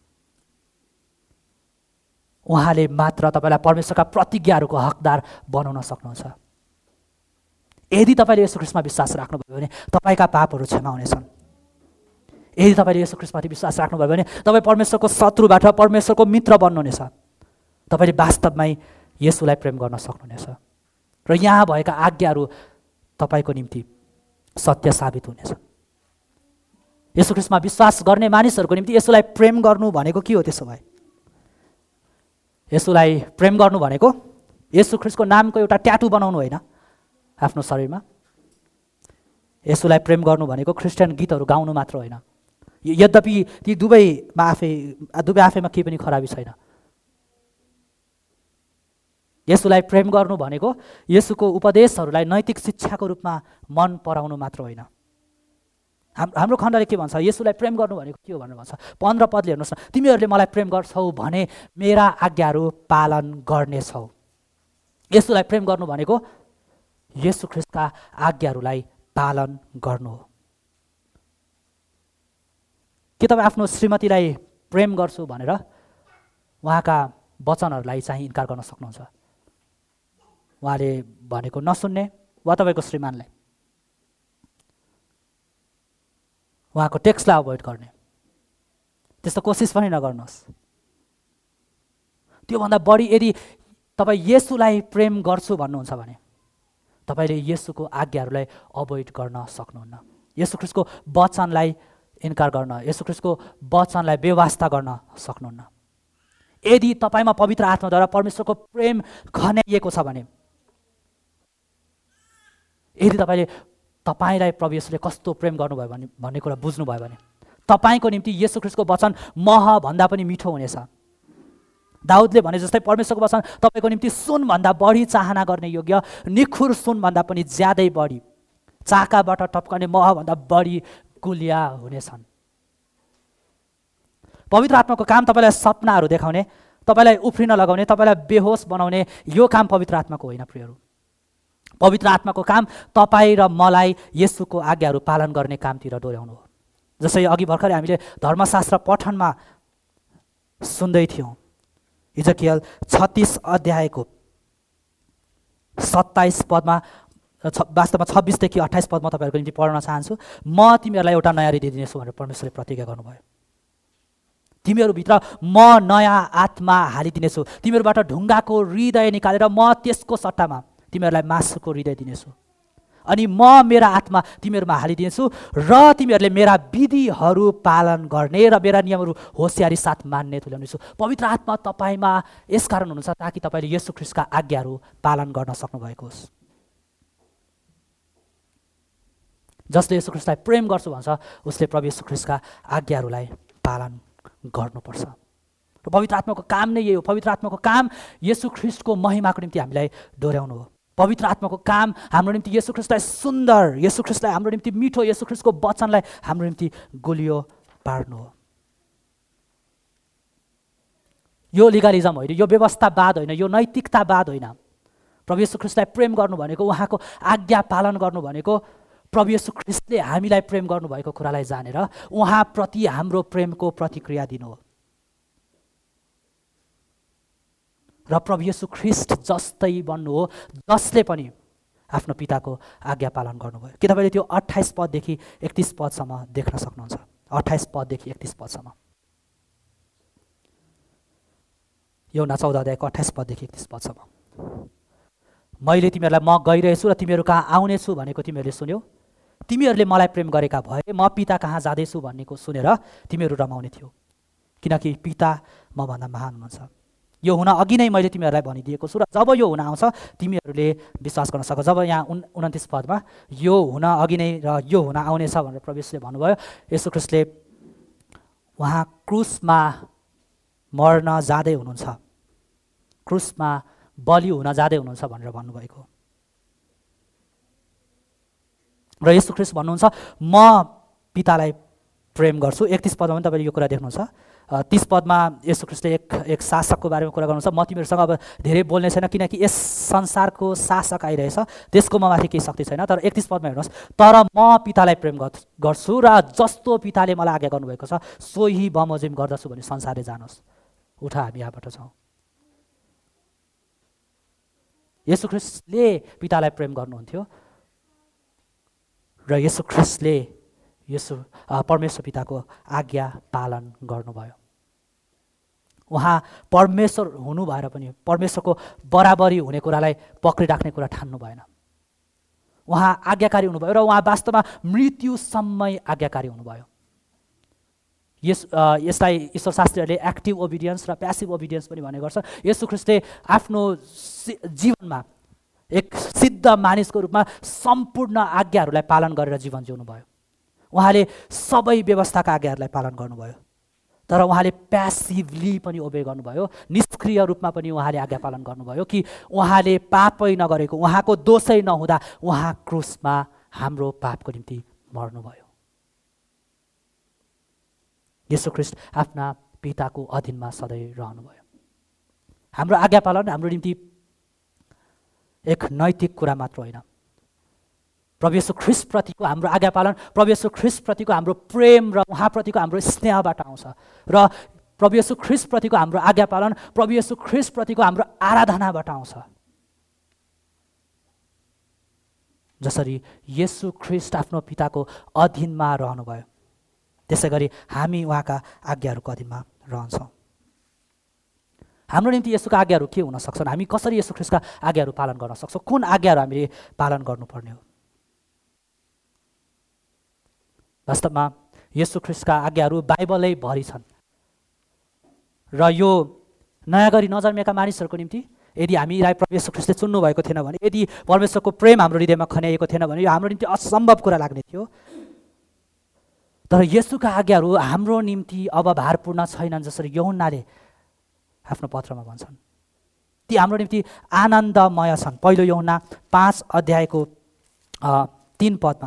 A: उहाँले मात्र तपाईँलाई परमेश्वरका प्रतिज्ञाहरूको हकदार बनाउन सक्नुहुन्छ। यदि तपाईँले येशू ख्रीष्टमा विश्वास राख्नुभयो भने तपाईँका पापहरू क्षमा हुनेछन्। यदि तपाईँले येशू ख्रीष्टमाथि विश्वास राख्नुभयो भने तपाईँ परमेश्वरको शत्रुबाट परमेश्वरको मित्र बन्नुहुनेछ। तपाईँले वास्तवमै येशूलाई प्रेम गर्न सक्नुहुनेछ र यहाँ भएका आज्ञाहरू तपाईँको निम्ति सत्य साबित हुनेछ। येशू ख्रीष्टमा विश्वास गर्ने मानिसहरूको निम्ति येशूलाई प्रेम गर्नु भनेको के हो? त्यसो भए येशूलाई प्रेम गर्नु भनेको येशू ख्रीष्टको नामको एउटा ट्याटु बनाउनु होइन आफ्नो शरीरमा। येशूलाई प्रेम गर्नु भनेको क्रिस्चियन गीतहरू गाउनु मात्र होइन। यद्यपि ती दुवैमा आफै दुवै आफैमा केही पनि खराबी छैन। येशूलाई प्रेम गर्नु भनेको येशूको उपदेशहरूलाई नैतिक शिक्षाको रूपमा मन पराउनु मात्र होइन। हाम हाम्रो खण्डले के भन्छ? येशूलाई प्रेम गर्नु भनेको के हो भनेर भन्छ। पन्ध्र पदले हेर्नुहोस् न, तिमीहरूले मलाई प्रेम गर्छौ भने मेरा आज्ञाहरू पालन गर्नेछौ। येशूलाई प्रेम गर्नु भनेको येशू ख्रीष्टका आज्ञाहरूलाई पालन गर्नु हो। के तपाईँ आफ्नो श्रीमतीलाई प्रेम गर्छु भनेर उहाँका वचनहरूलाई चाहिँ इन्कार गर्न सक्नुहुन्छ? उहाँले भनेको नसुन्ने वा तपाईँको श्रीमानलाई उहाँको टेक्स्टलाई अभोइड गर्ने, त्यस्तो कोसिस पनि नगर्नुहोस्। त्योभन्दा बढी यदि तपाईँ येशूलाई प्रेम गर्छु भन्नुहुन्छ भने तपाईँले येशूको आज्ञाहरूलाई अभोइड गर्न सक्नुहुन्न। येशू ख्रीष्टको वचनलाई इन्कार गर्न, येशू ख्रीष्टको वचनलाई बेवास्ता गर्न सक्नुहुन्न। यदि तपाईँमा पवित्र आत्माद्वारा परमेश्वरको प्रेम खन्याइएको छ भने, यदि तपाईँले तपाईँलाई प्रभु येशूले कस्तो प्रेम गर्नुभयो भने भन्ने कुरा बुझ्नुभयो भने तपाईँको निम्ति येशू ख्रीष्टको वचन मह भन्दा पनि मिठो हुनेछ। दाउदले भने जस्तै परमेश्वरको वचन तपाईँको निम्ति सुनभन्दा बढी चाहना गर्ने योग्य, निखुर सुनभन्दा पनि ज्यादै बढी, चाकाबाट टप्कने महभन्दा बढी गुलिया हुनेछन्। पवित्र आत्माको काम तपाईँलाई सपनाहरू देखाउने, तपाईँलाई उफ्रिन लगाउने, तपाईँलाई बेहोस बनाउने यो काम पवित्र आत्माको होइन प्रियहरू। पवित्र आत्माको काम तपाईँ र मलाई येशूको आज्ञाहरू पालन गर्ने कामतिर डोर्याउनु हो। जसै अघि भर्खरै हामीले धर्मशास्त्र पठनमा सुन्दै थियौँ, इजकियल छत्तीस अध्यायको सत्ताइस पदमा, वास्तवमा छब्बिसदेखि अट्ठाइस पद म तपाईँहरूको निम्ति पढ्न चाहन्छु। म तिमीहरूलाई एउटा नयाँ हृदय दिनेछु भनेर परमेश्वरले प्रतिज्ञा गर्नुभयो। तिमीहरूभित्र म नयाँ आत्मा हालिदिनेछु, तिमीहरूबाट ढुङ्गाको हृदय निकालेर म त्यसको सट्टामा तिमीहरूलाई मासुको हृदय दिनेछु, अनि म मेरा आत्मा तिमीहरूमा हालिदिनेछु र तिमीहरूले मेरा विधिहरू पालन गर्ने र मेरा नियमहरू होसियारी साथ मान्ने तुल्याउनेछु। पवित्र आत्मा तपाईँमा यसकारण हुनुहुन्छ ताकि तपाईँले येशू ख्रीष्टका आज्ञाहरू पालन गर्न सक्नुभएको होस्। जसले येशू ख्रीष्टलाई प्रेम गर्छु भन्छ उसले प्रभु येशू ख्रीष्टका आज्ञाहरूलाई पालन गर्नुपर्छ। र पवित्र आत्माको काम नै यही हो। पवित्र आत्माको काम येशू ख्रीष्टको महिमाको निम्ति हामीलाई डोर्याउनु हो। पवित्र आत्माको काम हाम्रो निम्ति येशू ख्रीष्टलाई सुन्दर, येशू ख्रीष्टलाई हाम्रो निम्ति मिठो, येशू ख्रीष्टको वचनलाई हाम्रो निम्ति गुलियो पार्नु हो। यो लिगलिजम होइन, यो व्यवस्थावाद होइन, यो नैतिकतावाद होइन। प्रभु येशू ख्रीष्टलाई प्रेम गर्नु भनेको, उहाँको आज्ञा पालन गर्नु भनेको प्रभु येशू ख्रीष्टले हामीलाई प्रेम गर्नुभएको कुरालाई जानेर उहाँप्रति हाम्रो प्रेमको प्रतिक्रिया दिनु हो। र प्रभु येशू ख्रीष्ट जस्तै बन्नु हो जसले पनि आफ्नो पिताको आज्ञा पालन गर्नुभयो। के तपाईँले त्यो अट्ठाइस पददेखि एकतिस पदसम्म देख्न सक्नुहुन्छ? अट्ठाइस पददेखि एकतिस पदसम्म, यूहन्ना चौध अध्यायको अट्ठाइस पददेखि एकतिस पदसम्म। मैले तिमीहरूलाई म गइरहेछु र तिमीहरू कहाँ आउनेछु भनेको तिमीहरूले सुन्यौ, तिमीहरूले मलाई प्रेम गरेका भए म पिता कहाँ जाँदैछु भन्नेको सुनेर तिमीहरू रमाउने थियो, किनकि पिता मभन्दा महान हुनुहुन्छ। यो हुन अघि नै मैले तिमीहरूलाई भनिदिएको छु र जब यो हुन आउँछ तिमीहरूले विश्वास गर्न सक। जब यहाँ उन उन्तिस पदमा यो हुन अघि नै र यो हुन आउनेछ भनेर प्रभु येशूले भन्नुभयो, येशू ख्रीष्टले उहाँ क्रुसमा मर्न जाँदै हुनुहुन्छ, क्रुसमा बलि हुन जाँदै हुनुहुन्छ भनेर भन्नुभएको। र येशू ख्रीष्ट भन्नुहुन्छ म पितालाई प्रेम गर्छु। एकतिस पदमा पनि तपाईँले यो कुरा देख्नुहुन्छ। तीस पदमा येशू ख्रीष्टले एक एक शासकको बारेमा कुरा गर्नुहुन्छ। म तिमीहरूसँग अब धेरै बोल्ने छैन किनकि यस संसारको शासक आइरहेछ, त्यसको ममाथि केही शक्ति छैन। तर एकतिस पदमा हेर्नुहोस्, तर म पितालाई प्रेम गर्छु र जस्तो पिताले मलाई आज्ञा गर्नुभएको छ सोही बमोजिम गर्दछु भने संसारले जानोस्। उठा हामी यहाँबाट छौँ। येशू ख्रीष्टले पितालाई प्रेम गर्नुहुन्थ्यो र येशू ख्रीष्टले येशू परमेश्वर पिताको आज्ञा पालन गर्नुभयो। उहाँ परमेश्वर हुनु भएर पनि परमेश्वरको बराबरी हुने कुरालाई पक्रिराख्ने कुरा ठान्नु भएन। उहाँ आज्ञाकारी हुनुभयो र उहाँ वास्तवमा मृत्युसम्मै आज्ञाकारी हुनुभयो। यस यसलाई ईश्वरशास्त्रीहरूले एक्टिभ ओबिडियन्स र प्यासिभ ओबिडियन्स पनि भन्ने गर्छ। येशू ख्रीष्टले आफ्नो जीवनमा एक सिद्ध मानिसको रूपमा सम्पूर्ण आज्ञाहरूलाई पालन गरेर जीवन जिउनुभयो। उहाँले सबै व्यवस्थाका आज्ञाहरूलाई पालन गर्नुभयो, तर उहाँले प्यासिभली पनि ओबे गर्नुभयो, निष्क्रिय रूपमा पनि उहाँले आज्ञा पालन गर्नुभयो कि उहाँले पापै नगरेको, उहाँको दोषै नहुँदा उहाँ क्रुसमा हाम्रो पापको निम्ति मर्नुभयो। येशू ख्रीष्ट आफ्ना पिताको अधीनमा सधैँ रहनुभयो। हाम्रो आज्ञा पालन हाम्रो निम्ति एक नैतिक कुरा मात्र होइन, प्रभु येशू ख्रीष्ट प्रतिको हाम्रो आज्ञा पालन प्रभु येशू ख्रीष्ट प्रतिको हाम्रो प्रेम र उहाँप्रतिको हाम्रो स्नेहबाट आउँछ। र प्रभु येशू ख्रीष्ट प्रतिको हाम्रो आज्ञा पालन प्रभु येशू ख्रीष्ट प्रतिको हाम्रो आराधनाबाट आउँछ। जसरी येशू ख्रीष्ट आफ्नो पिताको अधीनमा रहनुभयो, त्यसै गरी हामी उहाँका आज्ञाहरूको अधीनमा रहन्छौँ। हाम्रो निम्ति येशूका आज्ञाहरू के हुन सक्छन्? हामी कसरी येशू ख्रीष्टका आज्ञाहरू पालन गर्न सक्छौँ? कुन आज्ञाहरू हामीले पालन गर्नुपर्ने हो? वास्तवमा येशू ख्रीष्टका आज्ञाहरू बाइबलै भरि छन् र यो नयाँ गरी नजन्मेका मानिसहरूको निम्ति यदि हामीलाई प्रभु येशू ख्रीष्टले चुन्नु भएको थिएन भने, यदि परमेश्वरको प्रेम हाम्रो हृदयमा खन्याएको थिएन भने यो हाम्रो निम्ति असम्भव कुरा लाग्ने थियो। तर येशूका आज्ञाहरू हाम्रो निम्ति अब भारपूर्ण छैनन्, जसरी यूहन्नाले आफ्नो पत्रमा भन्छन्। ती हाम्रो निम्ति आनन्दमय छन्। पहिलो यूहन्ना पाँच अध्यायको तीन पदमा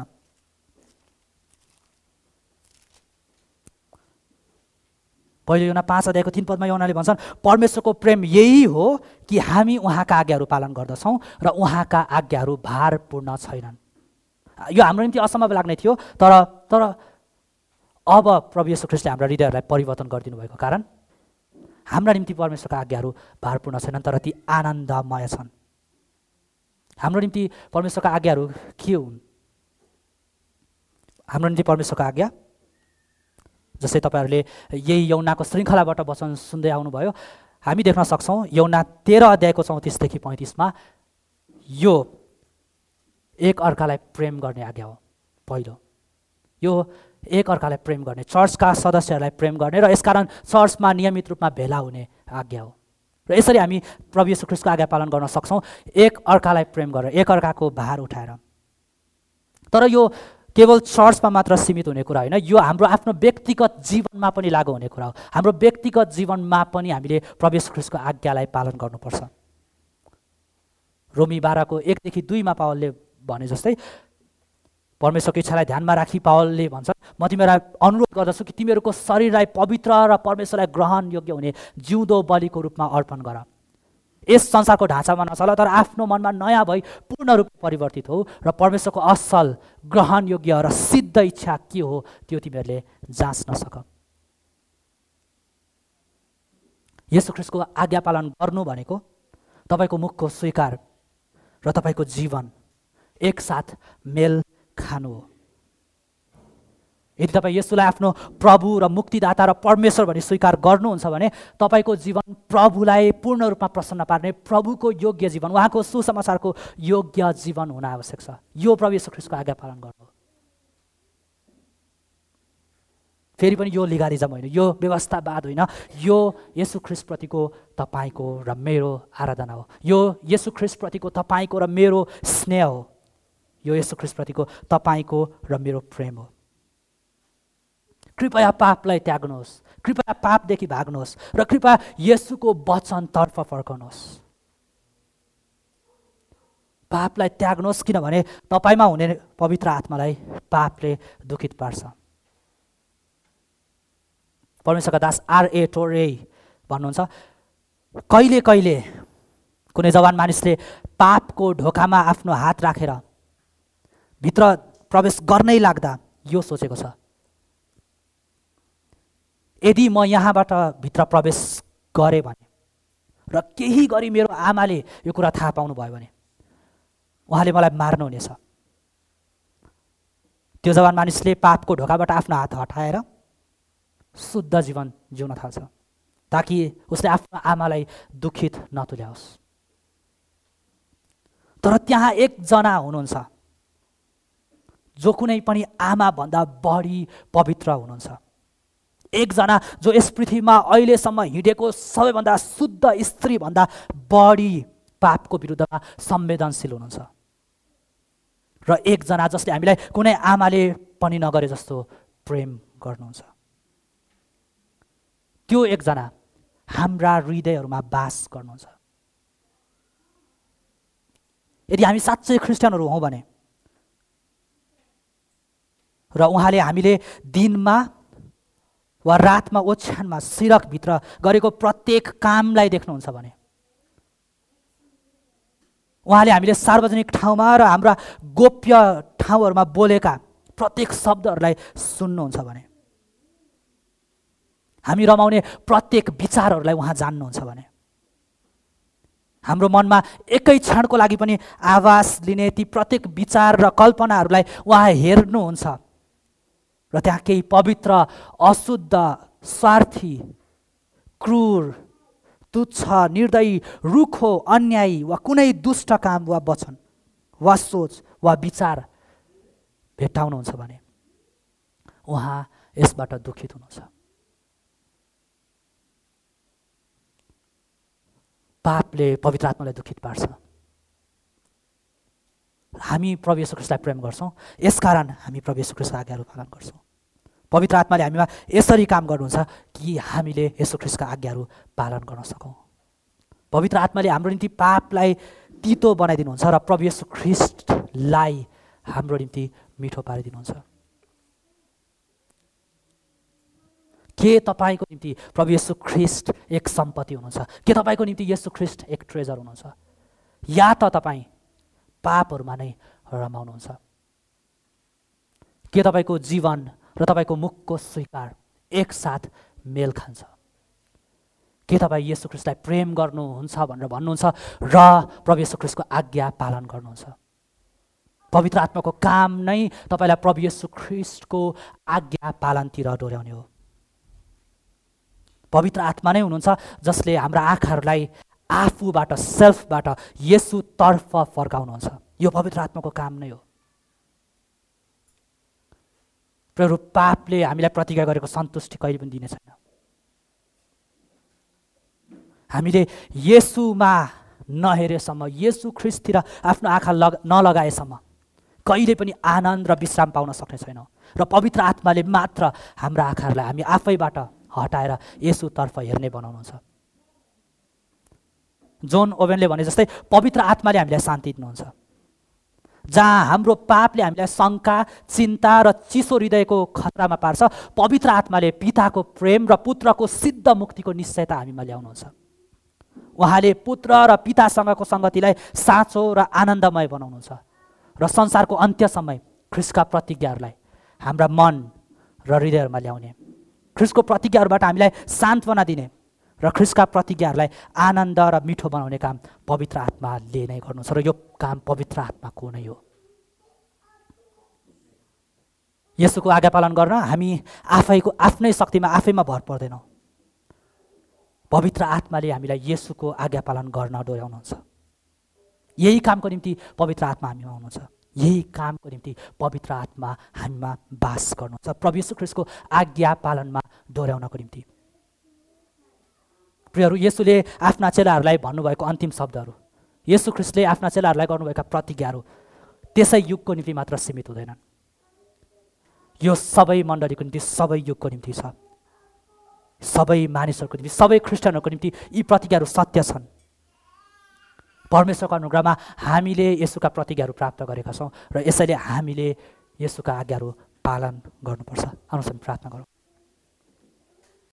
A: पहिलो यूहन्ना पाँच अध्यायको तीन पदमा यूहन्नाले भन्छन्, परमेश्वरको प्रेम यही हो कि हामी उहाँका आज्ञाहरू पालन गर्दछौँ र उहाँका आज्ञाहरू भारपूर्ण छैनन्। यो हाम्रो निम्ति असम्भव लाग्ने थियो, तर तर अब प्रभु येशू ख्रीष्टले हाम्रा हृदयहरूलाई परिवर्तन गरिदिनु भएको कारण हाम्रा निम्ति परमेश्वरका आज्ञाहरू भारपूर्ण छैनन्, तर ती आनन्दमय छन्। हाम्रो निम्ति परमेश्वरका आज्ञाहरू के हुन्? हाम्रो निम्ति परमेश्वरका आज्ञा, जस्तै तपाईँहरूले यही यूहन्नाको श्रृङ्खलाबाट वचन सुन्दै आउनुभयो, हामी देख्न सक्छौँ यूहन्ना तेह्र अध्यायको चौतिसदेखि पैँतिसमा यो एक अर्कालाई प्रेम गर्ने आज्ञा हो। पहिलो यो एक अर्कालाई प्रेम गर्ने, चर्चका सदस्यहरूलाई प्रेम गर्ने र यसकारण चर्चमा नियमित रूपमा भेला हुने आज्ञा हो। र यसरी हामी प्रभु येशू ख्रीष्टको आज्ञा पालन गर्न सक्छौँ, एक अर्कालाई प्रेम गरेर, एक अर्काको भार उठाएर। तर यो केवल चर्चमा मात्र सीमित हुने कुरा होइन, यो हाम्रो आफ्नो व्यक्तिगत जीवनमा पनि लागू हुने कुरा हो। हाम्रो व्यक्तिगत जीवनमा पनि हामीले प्रभु येशू ख्रीष्टको आज्ञालाई पालन गर्नुपर्छ। रोमी बाह्रको एकदेखि दुईमा पावलले भने जस्तै, परमेश्वरको इच्छालाई ध्यानमा राखी पावलले भन्छ, म तिमीहरूलाई अनुरोध गर्दछु कि तिमीहरूको शरीरलाई पवित्र र परमेश्वरलाई ग्रहण योग्य हुने जिउँदो बलिको रूपमा अर्पण गर। यस संसारको ढाँचामा नचल, तर आफ्नो मनमा नयाँ भई पूर्ण रूपमा परिवर्तित हो र परमेश्वरको असल, ग्रहण योग्य र सिद्ध इच्छा के हो त्यो तिमीहरूले जाँच्न सक। येशू ख्रीष्टको आज्ञा पालन गर्नु भनेको तपाईँको मुखको स्वीकार र तपाईँको जीवन एकसाथ मेल खानु हो। यदि तपाईँ येशूलाई आफ्नो प्रभु र मुक्तिदाता र परमेश्वर भनी स्वीकार गर्नुहुन्छ भने तपाईँको जीवन प्रभुलाई पूर्ण रूपमा प्रसन्न पार्ने, प्रभुको योग्य जीवन, उहाँको सुसमाचारको योग्य जीवन हुन आवश्यक छ। यो प्रभु येशू ख्रीष्टको आज्ञा पालन गर्नु हो। फेरि पनि यो लिगालिजम होइन, यो व्यवस्थावाद होइन, यो येशू ख्रीष्टप्रतिको तपाईँको र मेरो आराधना हो। यो येशू ख्रीष्टप्रतिको तपाईँको र मेरो स्नेह हो। यो येशू ख्रीष्टप्रतिको तपाईँको र मेरो प्रेम हो। कृपया पापलाई त्याग्नुहोस्, कृपया पापदेखि भाग्नुहोस् र कृपया येशूको वचनतर्फ फर्कनुहोस्। पापलाई त्याग्नुहोस्, किनभने तपाईँमा हुने पवित्र आत्मालाई पापले दुखित पार्छ। परमेश्वरका दास आर ए टोरे भन्नुहुन्छ, कहिले कहिले कुनै जवान मानिसले पापको ढोकामा आफ्नो हात राखेर भित्र प्रवेश गर्नै लाग्दा यो सोचेको छ, यदि म यहाँबाट भित्र प्रवेश गरेँ भने र केही गरी मेरो आमाले यो कुरा थाहा पाउनुभयो भने उहाँले मलाई मार्नुहुनेछ। त्यो जवान मानिसले पापको ढोकाबाट आफ्नो हात हटाएर शुद्ध जीवन जिउन थाल्छ, ताकि उसले आफ्नो आमालाई दुखित नतुल्याओस्। तर त्यहाँ एकजना हुनुहुन्छ जो कुनै पनि आमाभन्दा बढी पवित्र हुनुहुन्छ, एकजना जो यस पृथ्वीमा अहिलेसम्म हिँडेको सबैभन्दा शुद्ध स्त्रीभन्दा बढी पापको विरुद्धमा संवेदनशील हुनुहुन्छ, र एकजना जसले हामीलाई कुनै आमाले पनि नगरे जस्तो प्रेम गर्नुहुन्छ। त्यो एकजना हाम्रा हृदयहरूमा बास गर्नुहुन्छ। यदि हामी साँच्चै क्रिस्चियनहरू हौँ भने र उहाँले हामीले दिनमा वा रातमा ओछ्यानमा सिरकभित्र गरेको प्रत्येक कामलाई देख्नुहुन्छ भने, उहाँले हामीले सार्वजनिक ठाउँमा र हाम्रा गोप्य ठाउँहरूमा बोलेका प्रत्येक शब्दहरूलाई सुन्नुहुन्छ भने, हामी रमाउने प्रत्येक विचारहरूलाई उहाँ जान्नुहुन्छ भने, हाम्रो मनमा एकै क्षणको लागि पनि आवाज लिने ती प्रत्येक विचार र कल्पनाहरूलाई उहाँ हेर्नुहुन्छ र त्यहाँ केही पवित्र, अशुद्ध, स्वार्थी, क्रूर, तुच्छ, निर्दयी, रुखो, अन्यायी वा कुनै दुष्ट काम वा वचन वा सोच वा विचार भेट्टाउनुहुन्छ भने उहाँ यसबाट दुखित हुनुहुन्छ। पापले पवित्र आत्मालाई दुखित पार्छ। हामी प्रभु येशू ख्रीष्टलाई प्रेम गर्छौँ, यसकारण हामी प्रभु येशू ख्रीष्टको आज्ञाहरू पालन गर्छौँ। पवित्र आत्माले हामीमा यसरी काम गर्नुहुन्छ कि हामीले येशू ख्रीष्टका आज्ञाहरू पालन गर्न सकौँ। पवित्र आत्माले हाम्रो निम्ति पापलाई तितो बनाइदिनुहुन्छ र प्रभु येशू ख्रीष्टलाई हाम्रो निम्ति मिठो पारिदिनुहुन्छ। के तपाईँको निम्ति प्रभु येशू ख्रीष्ट एक सम्पत्ति हुनुहुन्छ? के तपाईँको निम्ति येशू ख्रीष्ट एक ट्रेजर हुनुहुन्छ? या त तपाईँ पापहरूमा नै रमाउनुहुन्छ? के तपाईँको जीवन र तपाईँको मुखको स्वीकार एकसाथ मेल खान्छ? के तपाईँ येशू ख्रीष्टलाई प्रेम गर्नुहुन्छ भनेर भन्नुहुन्छ र प्रभु येशू ख्रीष्टको आज्ञा पालन गर्नुहुन्छ? पवित्र आत्माको काम नै तपाईँलाई प्रभु येशू ख्रीष्टको आज्ञा पालनतिर डोर्याउने हो। पवित्र आत्मा नै हुनुहुन्छ जसले हाम्रा आँखाहरूलाई आफूबाट सेल्फबाट येशूतर्फ फर्काउनुहुन्छ। यो पवित्र आत्माको काम नै हो। प्रभु पापले हामीलाई प्रतिज्ञा गरेको सन्तुष्टि कहिले पनि दिने छैन। हामीले येशूमा नहेरेसम्म, येशू ख्रीष्टतिर आफ्नो आँखा लग नलगाएसम्म कहिले पनि आनन्द र विश्राम पाउन सक्ने छैनौँ। र पवित्र आत्माले मात्र हाम्रा आँखाहरूलाई हामी आफैबाट हटाएर येशूतर्फ हेर्ने बनाउनुहुन्छ। जोन ओवेनले भने जस्तै पवित्र आत्माले हामीलाई शान्ति दिनुहुन्छ। जहाँ हाम्रो पापले हामीलाई शङ्का, चिन्ता र चिसो हृदयको खतरामा पार्छ, पवित्र आत्माले पिताको प्रेम र पुत्रको सिद्ध मुक्तिको निश्चयता हामीमा ल्याउनुहुन्छ। उहाँले पुत्र र पितासँगको सङ्गतिलाई साँचो र आनन्दमय बनाउनुहुन्छ र संसारको अन्त्यसम्म ख्रीष्टका प्रतिज्ञाहरूलाई हाम्रा मन र हृदयहरूमा ल्याउने, ख्रीष्टको प्रतिज्ञाहरूबाट हामीलाई सान्त्वना दिने र ख्रीष्टका प्रतिज्ञाहरूलाई आनन्द र मिठो बनाउने काम पवित्र आत्माले नै गर्नुहुन्छ र यो काम पवित्र आत्माको नै हो। येशूको आज्ञा पालन गर्न हामी आफैको आफ्नै शक्तिमा आफैमा भर पर्दैनौँ। पवित्र आत्माले हामीलाई येशूको आज्ञा पालन गर्न डोर्याउनुहुन्छ। यही कामको निम्ति पवित्र आत्मा हामीमा हुनुहुन्छ। यही कामको निम्ति पवित्र आत्मा हामीमा बास गर्नुहुन्छ, प्रभु येशू ख्रीष्टको आज्ञा पालनमा डोर्याउनको निम्ति। प्रियहरू, येशूले आफ्ना चेलाहरूलाई भन्नुभएको अन्तिम शब्दहरू, येशू ख्रीष्टले आफ्ना चेलाहरूलाई गर्नुभएका प्रतिज्ञाहरू त्यसै युगको निम्ति मात्र सीमित हुँदैनन्। यो सबै मण्डलीको निम्ति, सबै युगको निम्ति छ। सबै मानिसहरूको निम्ति, सबै ख्रिस्टियनहरूको निम्ति यी प्रतिज्ञाहरू सत्य छन्। परमेश्वरको अनुग्रहमा हामीले येशूका प्रतिज्ञाहरू प्राप्त गरेका छौँ र यसैले हामीले येशूका आज्ञाहरू पालन गर्नुपर्छ। आउनुहोस् हामी प्रार्थना गरौँ।